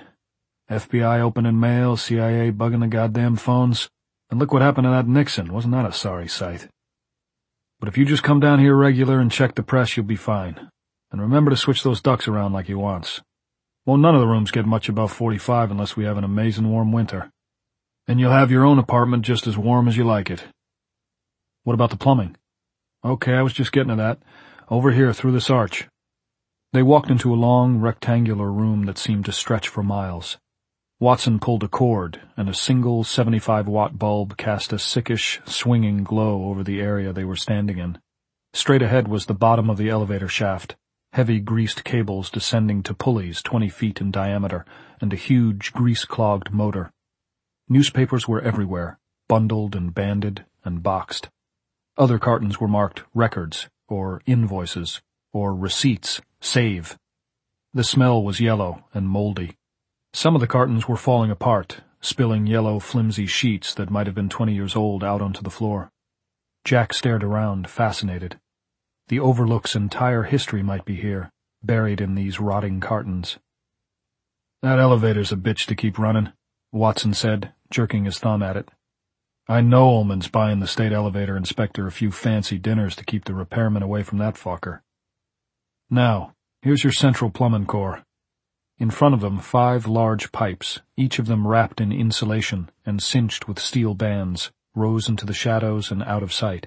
FBI opening mail, CIA bugging the goddamn phones. And look what happened to that Nixon. Wasn't that a sorry sight? But if you just come down here regular and check the press, you'll be fine. And remember to switch those ducks around like he wants. Won't none of the rooms get much above 45 unless we have an amazing warm winter. And you'll have your own apartment just as warm as you like it. What about the plumbing? Okay, I was just getting to that. Over here, through this arch. They walked into a long, rectangular room that seemed to stretch for miles. Watson pulled a cord, and a single 75-watt bulb cast a sickish, swinging glow over the area they were standing in. Straight ahead was the bottom of the elevator shaft, heavy greased cables descending to pulleys 20 feet in diameter, and a huge, grease-clogged motor. Newspapers were everywhere, bundled and banded and boxed. Other cartons were marked records, or invoices, or receipts, save. The smell was yellow and moldy. Some of the cartons were falling apart, spilling yellow, flimsy sheets that might have been 20 years old out onto the floor. Jack stared around, fascinated. The Overlook's entire history might be here, buried in these rotting cartons. That elevator's a bitch to keep running, Watson said, jerking his thumb at it. I know Ullman's buying the state elevator inspector a few fancy dinners to keep the repairman away from that fucker. Now, here's your central plumbing core. In front of them, 5 large pipes, each of them wrapped in insulation and cinched with steel bands, rose into the shadows and out of sight.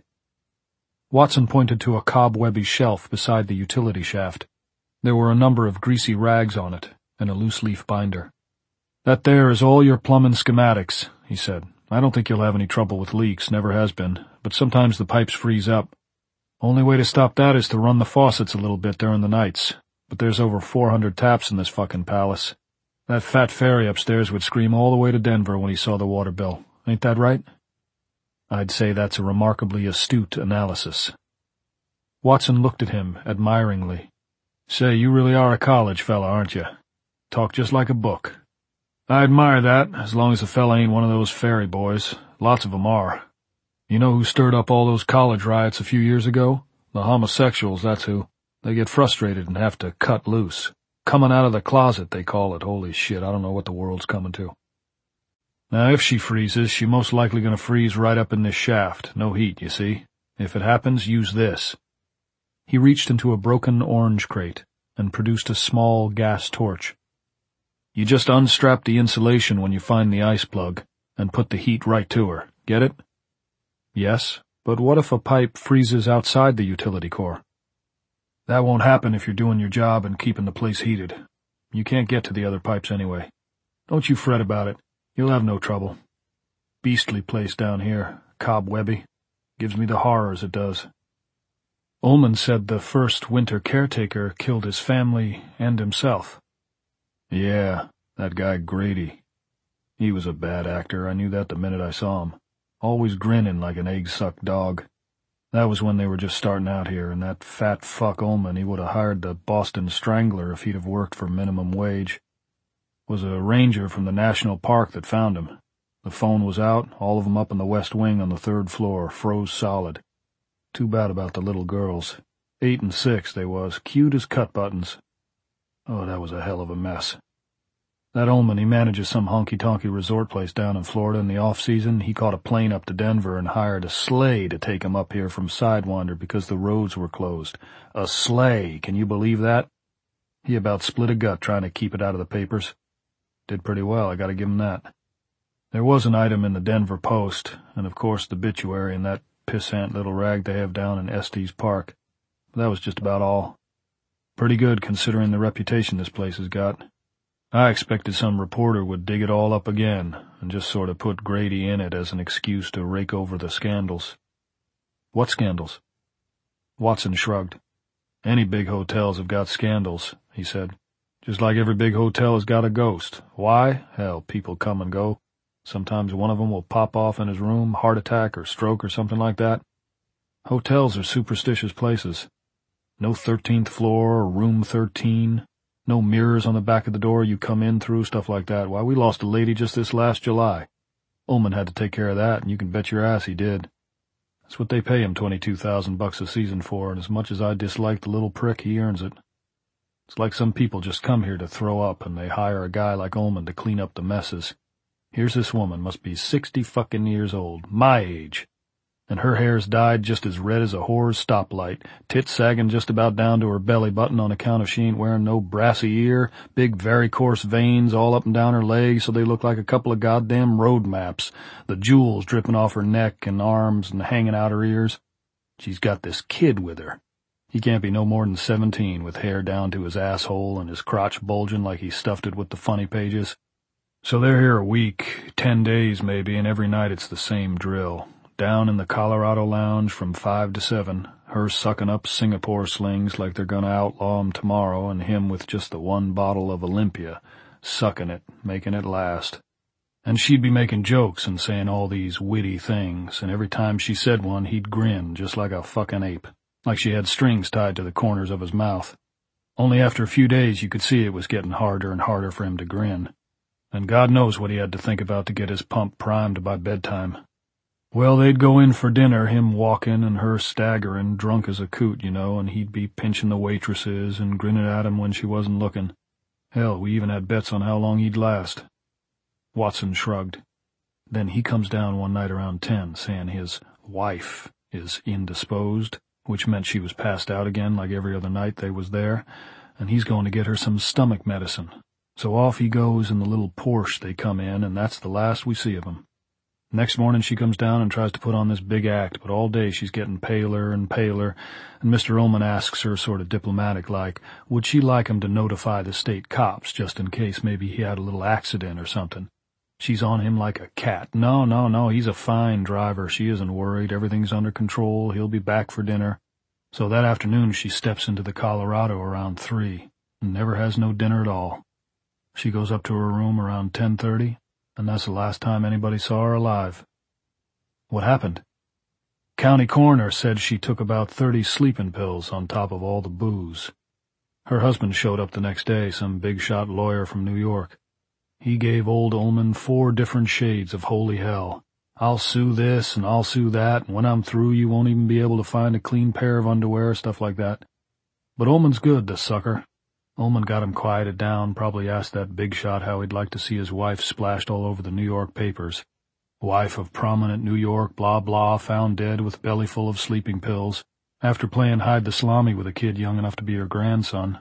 Watson pointed to a cobwebby shelf beside the utility shaft. There were a number of greasy rags on it, and a loose-leaf binder. That there is all your plumbing schematics, he said. I don't think you'll have any trouble with leaks, never has been, but sometimes the pipes freeze up. Only way to stop that is to run the faucets a little bit during the nights, but there's over 400 taps in this fucking palace. That fat fairy upstairs would scream all the way to Denver when he saw the water bill. Ain't that right? I'd say that's a remarkably astute analysis. Watson looked at him admiringly. Say, you really are a college fella, aren't you? Talk just like a book. I admire that, as long as the fella ain't one of those fairy boys. Lots of 'em are. You know who stirred up all those college riots a few years ago? The homosexuals, that's who. They get frustrated and have to cut loose. Coming out of the closet, they call it. Holy shit, I don't know what the world's coming to. Now, if she freezes, she's most likely gonna freeze right up in this shaft. No heat, you see. If it happens, use this. He reached into a broken orange crate and produced a small gas torch. You just unstrap the insulation when you find the ice plug, and put the heat right to her. Get it? Yes, but what if a pipe freezes outside the utility core? That won't happen if you're doing your job and keeping the place heated. You can't get to the other pipes anyway. Don't you fret about it. You'll have no trouble. Beastly place down here, cobwebby. Gives me the horrors, it does. Ullman said the first winter caretaker killed his family and himself. Yeah, that guy Grady. He was a bad actor, I knew that the minute I saw him. Always grinning like an egg-sucked dog. That was when they were just starting out here, and that fat fuck Ullman, he would have hired the Boston Strangler if he'd have worked for minimum wage. Was a ranger from the national park that found him. The phone was out, all of them up in the west wing on the 3rd floor, froze solid. Too bad about the little girls. 8 and 6 they was, cute as cut buttons. Oh, that was a hell of a mess. That Ullman, he manages some honky-tonky resort place down in Florida in the off-season. He caught a plane up to Denver and hired a sleigh to take him up here from Sidewinder because the roads were closed. A sleigh, can you believe that? He about split a gut trying to keep it out of the papers. Did pretty well, I gotta give him that. There was an item in the Denver Post, and of course the obituary in that pissant little rag they have down in Estes Park. But that was just about all. Pretty good considering the reputation this place has got. I expected some reporter would dig it all up again and just sort of put Grady in it as an excuse to rake over the scandals. What scandals? Watson shrugged. Any big hotels have got scandals, he said. Just like every big hotel has got a ghost. Why? Hell, people come and go. Sometimes one of them will pop off in his room, heart attack or stroke or something like that. Hotels are superstitious places. No 13th floor or room 13. No mirrors on the back of the door you come in through, stuff like that. Why, we lost a lady just this last July. Ullman had to take care of that, and you can bet your ass he did. That's what they pay him $22,000 a season for, and as much as I dislike the little prick, he earns it. It's like some people just come here to throw up, and they hire a guy like Ullman to clean up the messes. Here's this woman, must be 60 fucking years old, my age. and her hair's dyed just as red as a whore's stoplight, tits sagging just about down to her belly button on account of she ain't wearing no brassy ear, big varicose veins all up and down her legs so they look like a couple of goddamn road maps, the jewels dripping off her neck and arms and hanging out her ears. She's got this kid with her. He can't be no more than 17, with hair down to his asshole and his crotch bulging like he stuffed it with the funny pages. So they're here a week, 10 days maybe, and every night it's the same drill. Down in the Colorado lounge from 5 to 7, her sucking up Singapore slings like they're gonna outlaw 'em tomorrow, and him with just the one bottle of Olympia, sucking it, making it last. And she'd be making jokes and saying all these witty things, and every time she said one he'd grin just like a fucking ape, like she had strings tied to the corners of his mouth. Only after a few days you could see it was getting harder and harder for him to grin. And God knows what he had to think about to get his pump primed by bedtime. Well, they'd go in for dinner, him walking and her staggering, drunk as a coot, and he'd be pinching the waitresses and grinning at 'em when she wasn't looking. Hell, we even had bets on how long he'd last. Watson shrugged. Then he comes down one night around 10, saying his wife is indisposed, which meant she was passed out again like every other night they was there, and he's going to get her some stomach medicine. So off he goes in the little Porsche they come in, and that's the last we see of him. Next morning she comes down and tries to put on this big act, but all day she's getting paler and paler, and Mr. Ullman asks her sort of diplomatic-like, would she like him to notify the state cops just in case maybe he had a little accident or something. She's on him like a cat. No, he's a fine driver. She isn't worried. Everything's under control. He'll be back for dinner. So that afternoon she steps into the Colorado around 3 and never has no dinner at all. She goes up to her room around 10:30. And that's the last time anybody saw her alive. What happened? County coroner said she took about 30 sleeping pills on top of all the booze. Her husband showed up the next day, some big-shot lawyer from New York. He gave old Ullman 4 different shades of holy hell. I'll sue this and I'll sue that, and when I'm through you won't even be able to find a clean pair of underwear, stuff like that. But Ullman's good, the sucker. Ullman got him quieted down, probably asked that big shot how he'd like to see his wife splashed all over the New York papers. Wife of prominent New York blah blah found dead with belly full of sleeping pills, after playing hide the salami with a kid young enough to be her grandson.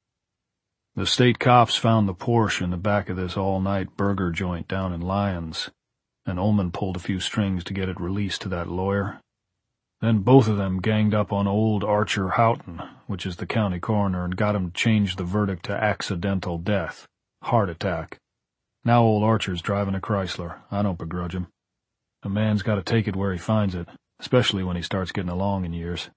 The state cops found the Porsche in the back of this all-night burger joint down in Lyons, and Ullman pulled a few strings to get it released to that lawyer. Then both of them ganged up on old Archer Houghton, which is the county coroner, and got him to change the verdict to accidental death, heart attack. Now old Archer's driving a Chrysler. I don't begrudge him. A man's got to take it where he finds it, especially when he starts getting along in years.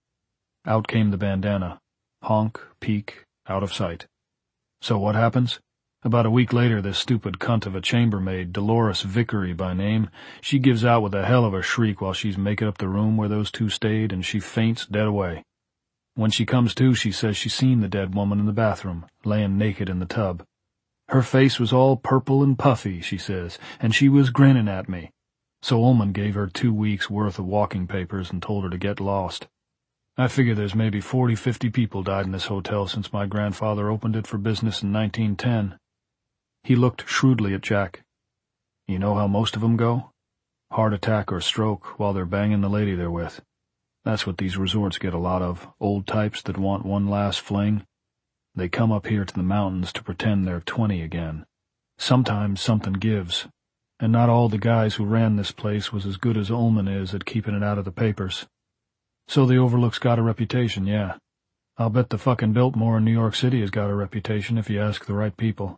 Out came the bandana. Honk, peek, out of sight. So what happens? About a week later, this stupid cunt of a chambermaid, Dolores Vickery by name, she gives out with a hell of a shriek while she's making up the room where those two stayed, and she faints dead away. When she comes to, she says she seen the dead woman in the bathroom, laying naked in the tub. Her face was all purple and puffy, she says, and she was grinning at me. So Ullman gave her 2 weeks' worth of walking papers and told her to get lost. I figure there's maybe 40-50 people died in this hotel since my grandfather opened it for business in 1910. He looked shrewdly at Jack. You know how most of 'em go? Heart attack or stroke while they're banging the lady they're with. That's what these resorts get a lot of, old types that want one last fling. They come up here to the mountains to pretend they're 20 again. Sometimes something gives, and not all the guys who ran this place was as good as Ullman is at keeping it out of the papers. So the Overlook's got a reputation, yeah. I'll bet the fucking Biltmore in New York City has got a reputation if you ask the right people.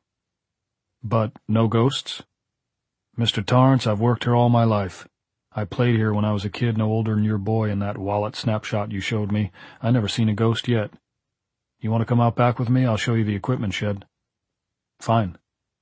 But no ghosts? Mr. Torrance, I've worked here all my life. I played here when I was a kid no older than your boy in that wallet snapshot you showed me. I never seen a ghost yet. You want to come out back with me? I'll show you the equipment shed. Fine.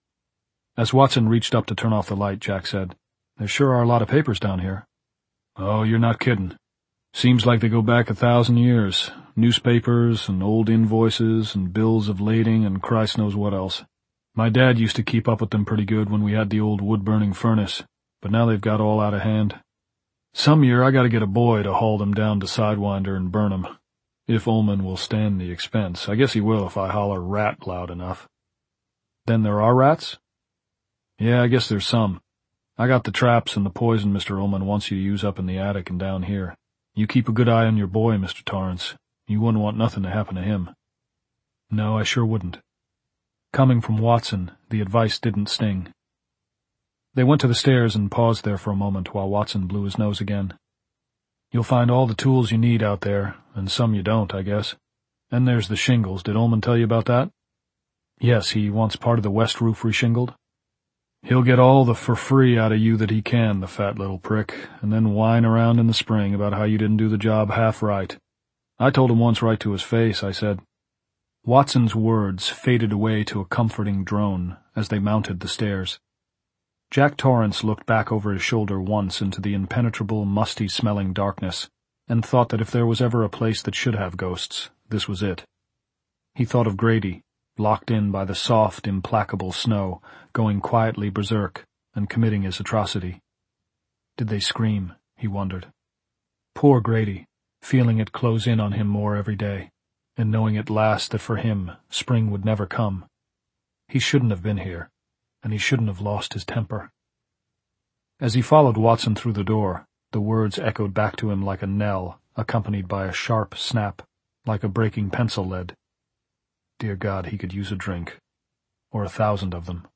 As Watson reached up to turn off the light, Jack said, There sure are a lot of papers down here. Oh, you're not kidding. Seems like they go back 1,000 years. Newspapers and old invoices and bills of lading and Christ knows what else. My dad used to keep up with them pretty good when we had the old wood-burning furnace, but now they've got all out of hand. Some year I gotta get a boy to haul them down to Sidewinder and burn 'em. If Ullman will stand the expense. I guess he will if I holler rat loud enough. Then there are rats? Yeah, I guess there's some. I got the traps and the poison Mr. Ullman wants you to use up in the attic and down here. You keep a good eye on your boy, Mr. Torrance. You wouldn't want nothing to happen to him." "No, I sure wouldn't." Coming from Watson, the advice didn't sting. They went to the stairs and paused there for a moment while Watson blew his nose again. "You'll find all the tools you need out there, and some you don't, I guess. And there's the shingles. Did Ullman tell you about that?" "Yes, he wants part of the west roof reshingled." "He'll get all the for free out of you that he can, the fat little prick, and then whine around in the spring about how you didn't do the job half right. I told him once right to his face, I said—" Watson's words faded away to a comforting drone as they mounted the stairs. Jack Torrance looked back over his shoulder once into the impenetrable, musty-smelling darkness, and thought that if there was ever a place that should have ghosts, this was it. He thought of Grady, locked in by the soft, implacable snow, going quietly berserk and committing his atrocity. Did they scream? He wondered. Poor Grady, feeling it close in on him more every day, and knowing at last that for him spring would never come. He shouldn't have been here, and he shouldn't have lost his temper. As he followed Watson through the door, the words echoed back to him like a knell, accompanied by a sharp snap, like a breaking pencil lead. Dear God, he could use a drink, or 1,000 of them.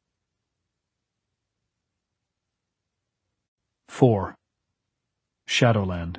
4. Shadowland.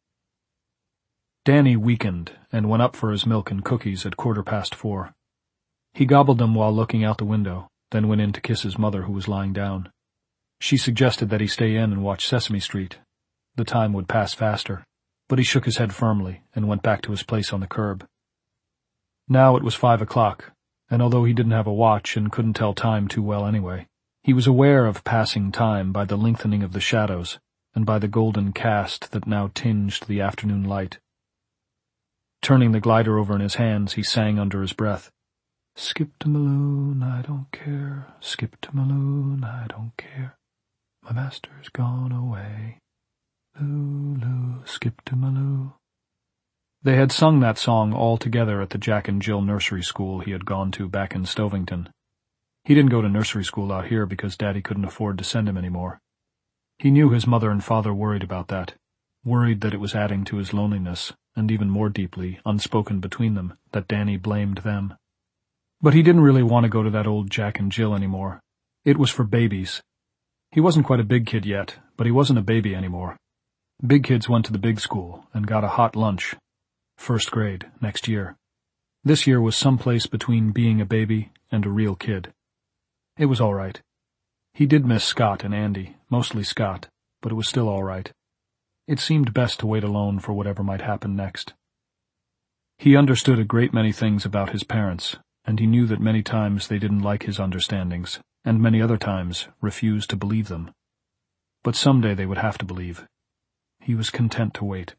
Danny weakened and went up for his milk and cookies at 4:15. He gobbled them while looking out the window, then went in to kiss his mother, who was lying down. She suggested that he stay in and watch Sesame Street. The time would pass faster, but he shook his head firmly and went back to his place on the curb. Now it was 5 o'clock, and although he didn't have a watch and couldn't tell time too well anyway, he was aware of passing time by the lengthening of the shadows and by the golden cast that now tinged the afternoon light. Turning the glider over in his hands, he sang under his breath, "Skip-to-Maloon, I don't care, skip-to-Maloon, I don't care. My master's gone away. Loo-loo, skip-to-Maloo." They had sung that song all together at the Jack and Jill nursery school he had gone to back in Stovington. He didn't go to nursery school out here because Daddy couldn't afford to send him anymore. He knew his mother and father worried about that, worried that it was adding to his loneliness, and even more deeply, unspoken between them, that Danny blamed them. But he didn't really want to go to that old Jack and Jill anymore. It was for babies. He wasn't quite a big kid yet, but he wasn't a baby anymore. Big kids went to the big school and got a hot lunch. 1st grade, next year. This year was someplace between being a baby and a real kid. It was all right. He did miss Scott and Andy, mostly Scott, but it was still all right. It seemed best to wait alone for whatever might happen next. He understood a great many things about his parents, and he knew that many times they didn't like his understandings, and many other times refused to believe them. But someday they would have to believe. He was content to wait.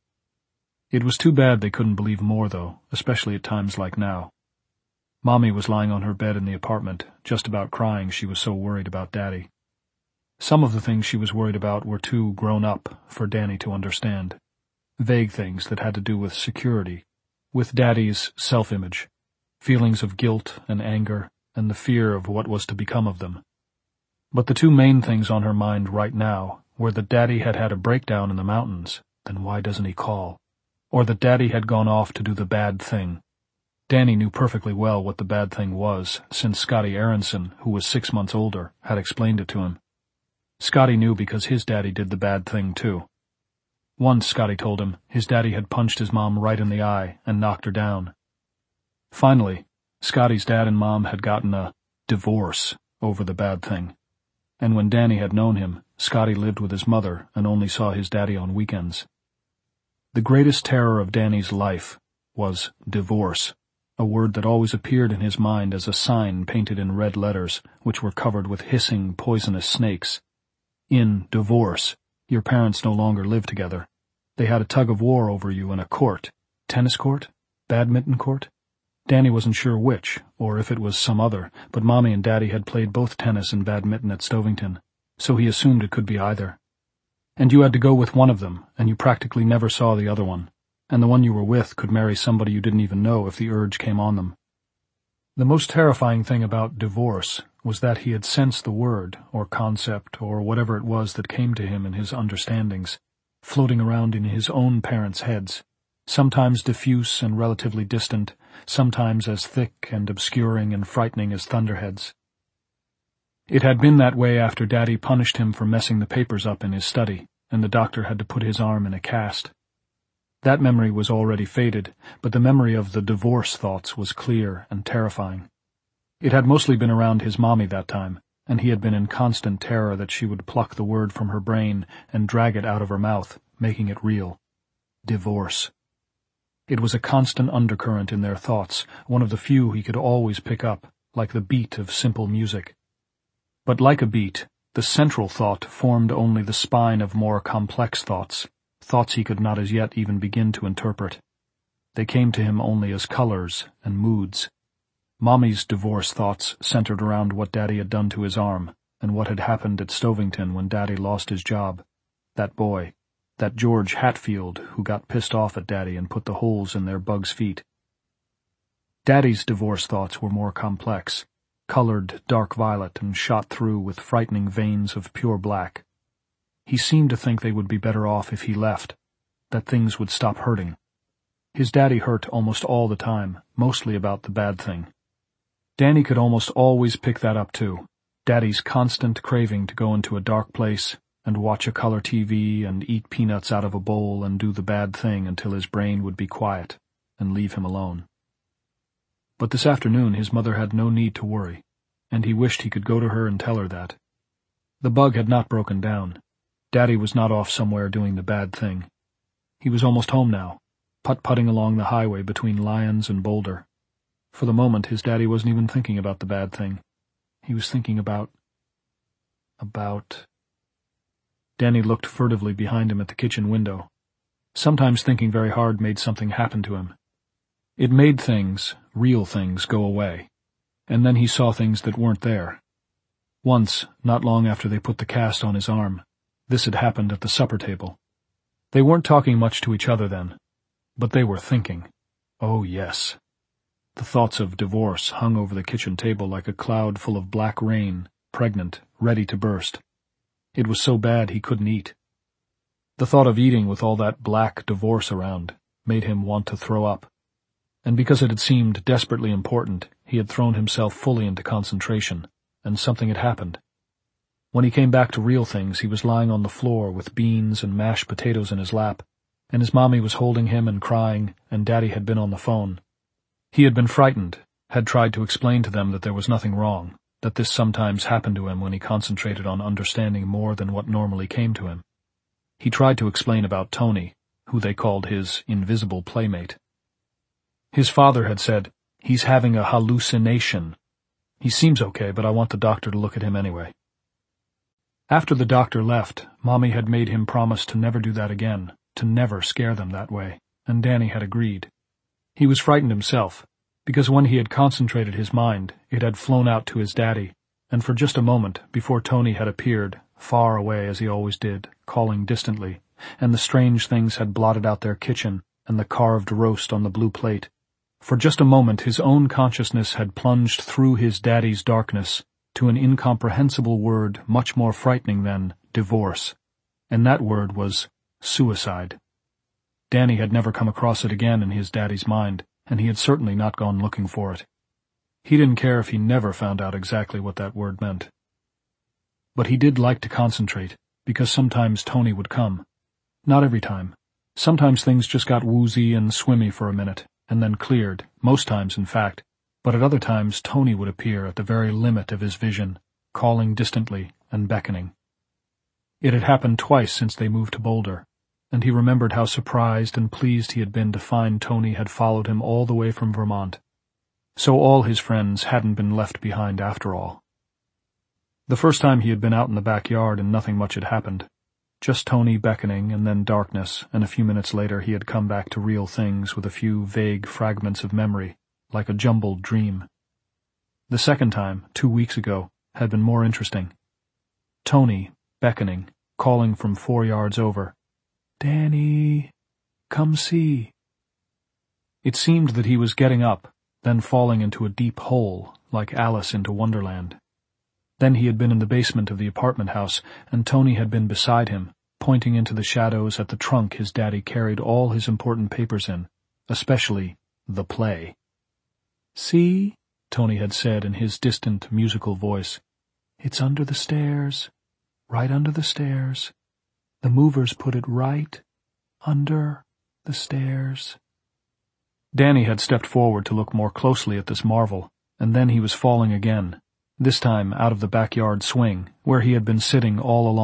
It was too bad they couldn't believe more, though, especially at times like now. Mommy was lying on her bed in the apartment, just about crying, she was so worried about Daddy. Some of the things she was worried about were too grown up for Danny to understand. Vague things that had to do with security, with Daddy's self-image, feelings of guilt and anger, and the fear of what was to become of them. But the two main things on her mind right now were that Daddy had had a breakdown in the mountains, then why doesn't he call? Or that Daddy had gone off to do the bad thing. Danny knew perfectly well what the bad thing was, since Scotty Aronson, who was 6 months older, had explained it to him. Scotty knew because his daddy did the bad thing, too. Once, Scotty told him, his daddy had punched his mom right in the eye and knocked her down. Finally, Scotty's dad and mom had gotten a divorce over the bad thing. And when Danny had known him, Scotty lived with his mother and only saw his daddy on weekends. The greatest terror of Danny's life was divorce, a word that always appeared in his mind as a sign painted in red letters, which were covered with hissing, poisonous snakes. In divorce, your parents no longer live together. They had a tug-of-war over you in a court. Tennis court? Badminton court? Danny wasn't sure which, or if it was some other, but Mommy and Daddy had played both tennis and badminton at Stovington, so he assumed it could be either. And you had to go with one of them, and you practically never saw the other one, and the one you were with could marry somebody you didn't even know if the urge came on them. The most terrifying thing about divorce was that he had sensed the word, or concept, or whatever it was that came to him in his understandings, floating around in his own parents' heads, sometimes diffuse and relatively distant, sometimes as thick and obscuring and frightening as thunderheads. It had been that way after Daddy punished him for messing the papers up in his study, and the doctor had to put his arm in a cast. That memory was already faded, but the memory of the divorce thoughts was clear and terrifying. It had mostly been around his mommy that time, and he had been in constant terror that she would pluck the word from her brain and drag it out of her mouth, making it real. Divorce. It was a constant undercurrent in their thoughts, one of the few he could always pick up, like the beat of simple music. But like a beat, the central thought formed only the spine of more complex thoughts he could not as yet even begin to interpret. They came to him only as colors and moods. Mommy's divorce thoughts centered around what Daddy had done to his arm, and what had happened at Stovington when Daddy lost his job. That boy, that George Hatfield who got pissed off at Daddy and put the holes in their bugs' feet. Daddy's divorce thoughts were more complex, colored dark violet and shot through with frightening veins of pure black. He seemed to think they would be better off if he left, that things would stop hurting. His daddy hurt almost all the time, mostly about the bad thing. Danny could almost always pick that up too, Daddy's constant craving to go into a dark place and watch a color TV and eat peanuts out of a bowl and do the bad thing until his brain would be quiet and leave him alone. But this afternoon his mother had no need to worry, and he wished he could go to her and tell her that. The bug had not broken down. Daddy was not off somewhere doing the bad thing. He was almost home now, putt-putting along the highway between Lyons and Boulder. For the moment his daddy wasn't even thinking about the bad thing. He was thinking about... Danny looked furtively behind him at the kitchen window. Sometimes thinking very hard made something happen to him. It made things, real things, go away, and then he saw things that weren't there. Once, not long after they put the cast on his arm, this had happened at the supper table. They weren't talking much to each other then, but they were thinking. Oh, yes. The thoughts of divorce hung over the kitchen table like a cloud full of black rain, pregnant, ready to burst. It was so bad he couldn't eat. The thought of eating with all that black divorce around made him want to throw up. And because it had seemed desperately important, he had thrown himself fully into concentration, and something had happened. When he came back to real things, he was lying on the floor with beans and mashed potatoes in his lap, and his mommy was holding him and crying, and Daddy had been on the phone. He had been frightened, had tried to explain to them that there was nothing wrong, that this sometimes happened to him when he concentrated on understanding more than what normally came to him. He tried to explain about Tony, who they called his invisible playmate. His father had said, "He's having a hallucination. He seems okay, but I want the doctor to look at him anyway." After the doctor left, Mommy had made him promise to never do that again, to never scare them that way, and Danny had agreed. He was frightened himself, because when he had concentrated his mind, it had flown out to his daddy, and for just a moment, before Tony had appeared, far away as he always did, calling distantly, and the strange things had blotted out their kitchen and the carved roast on the blue plate, for just a moment his own consciousness had plunged through his daddy's darkness to an incomprehensible word much more frightening than divorce, and that word was suicide. Danny had never come across it again in his daddy's mind, and he had certainly not gone looking for it. He didn't care if he never found out exactly what that word meant. But he did like to concentrate, because sometimes Tony would come. Not every time. Sometimes things just got woozy and swimmy for a minute, and then cleared, most times in fact, but at other times Tony would appear at the very limit of his vision, calling distantly and beckoning. It had happened twice since they moved to Boulder, and he remembered how surprised and pleased he had been to find Tony had followed him all the way from Vermont. So all his friends hadn't been left behind after all. The first time he had been out in the backyard and nothing much had happened. Just Tony beckoning and then darkness, and a few minutes later he had come back to real things with a few vague fragments of memory, like a jumbled dream. The second time, 2 weeks ago, had been more interesting. Tony, beckoning, calling from 4 yards over, "Danny, come see." It seemed that he was getting up, then falling into a deep hole, like Alice into Wonderland. Then he had been in the basement of the apartment house, and Tony had been beside him, pointing into the shadows at the trunk his daddy carried all his important papers in, especially the play. "See?" Tony had said in his distant musical voice. "It's under the stairs, right under the stairs. The movers put it right under the stairs." Danny had stepped forward to look more closely at this marvel, and then he was falling again, this time out of the backyard swing, where he had been sitting all along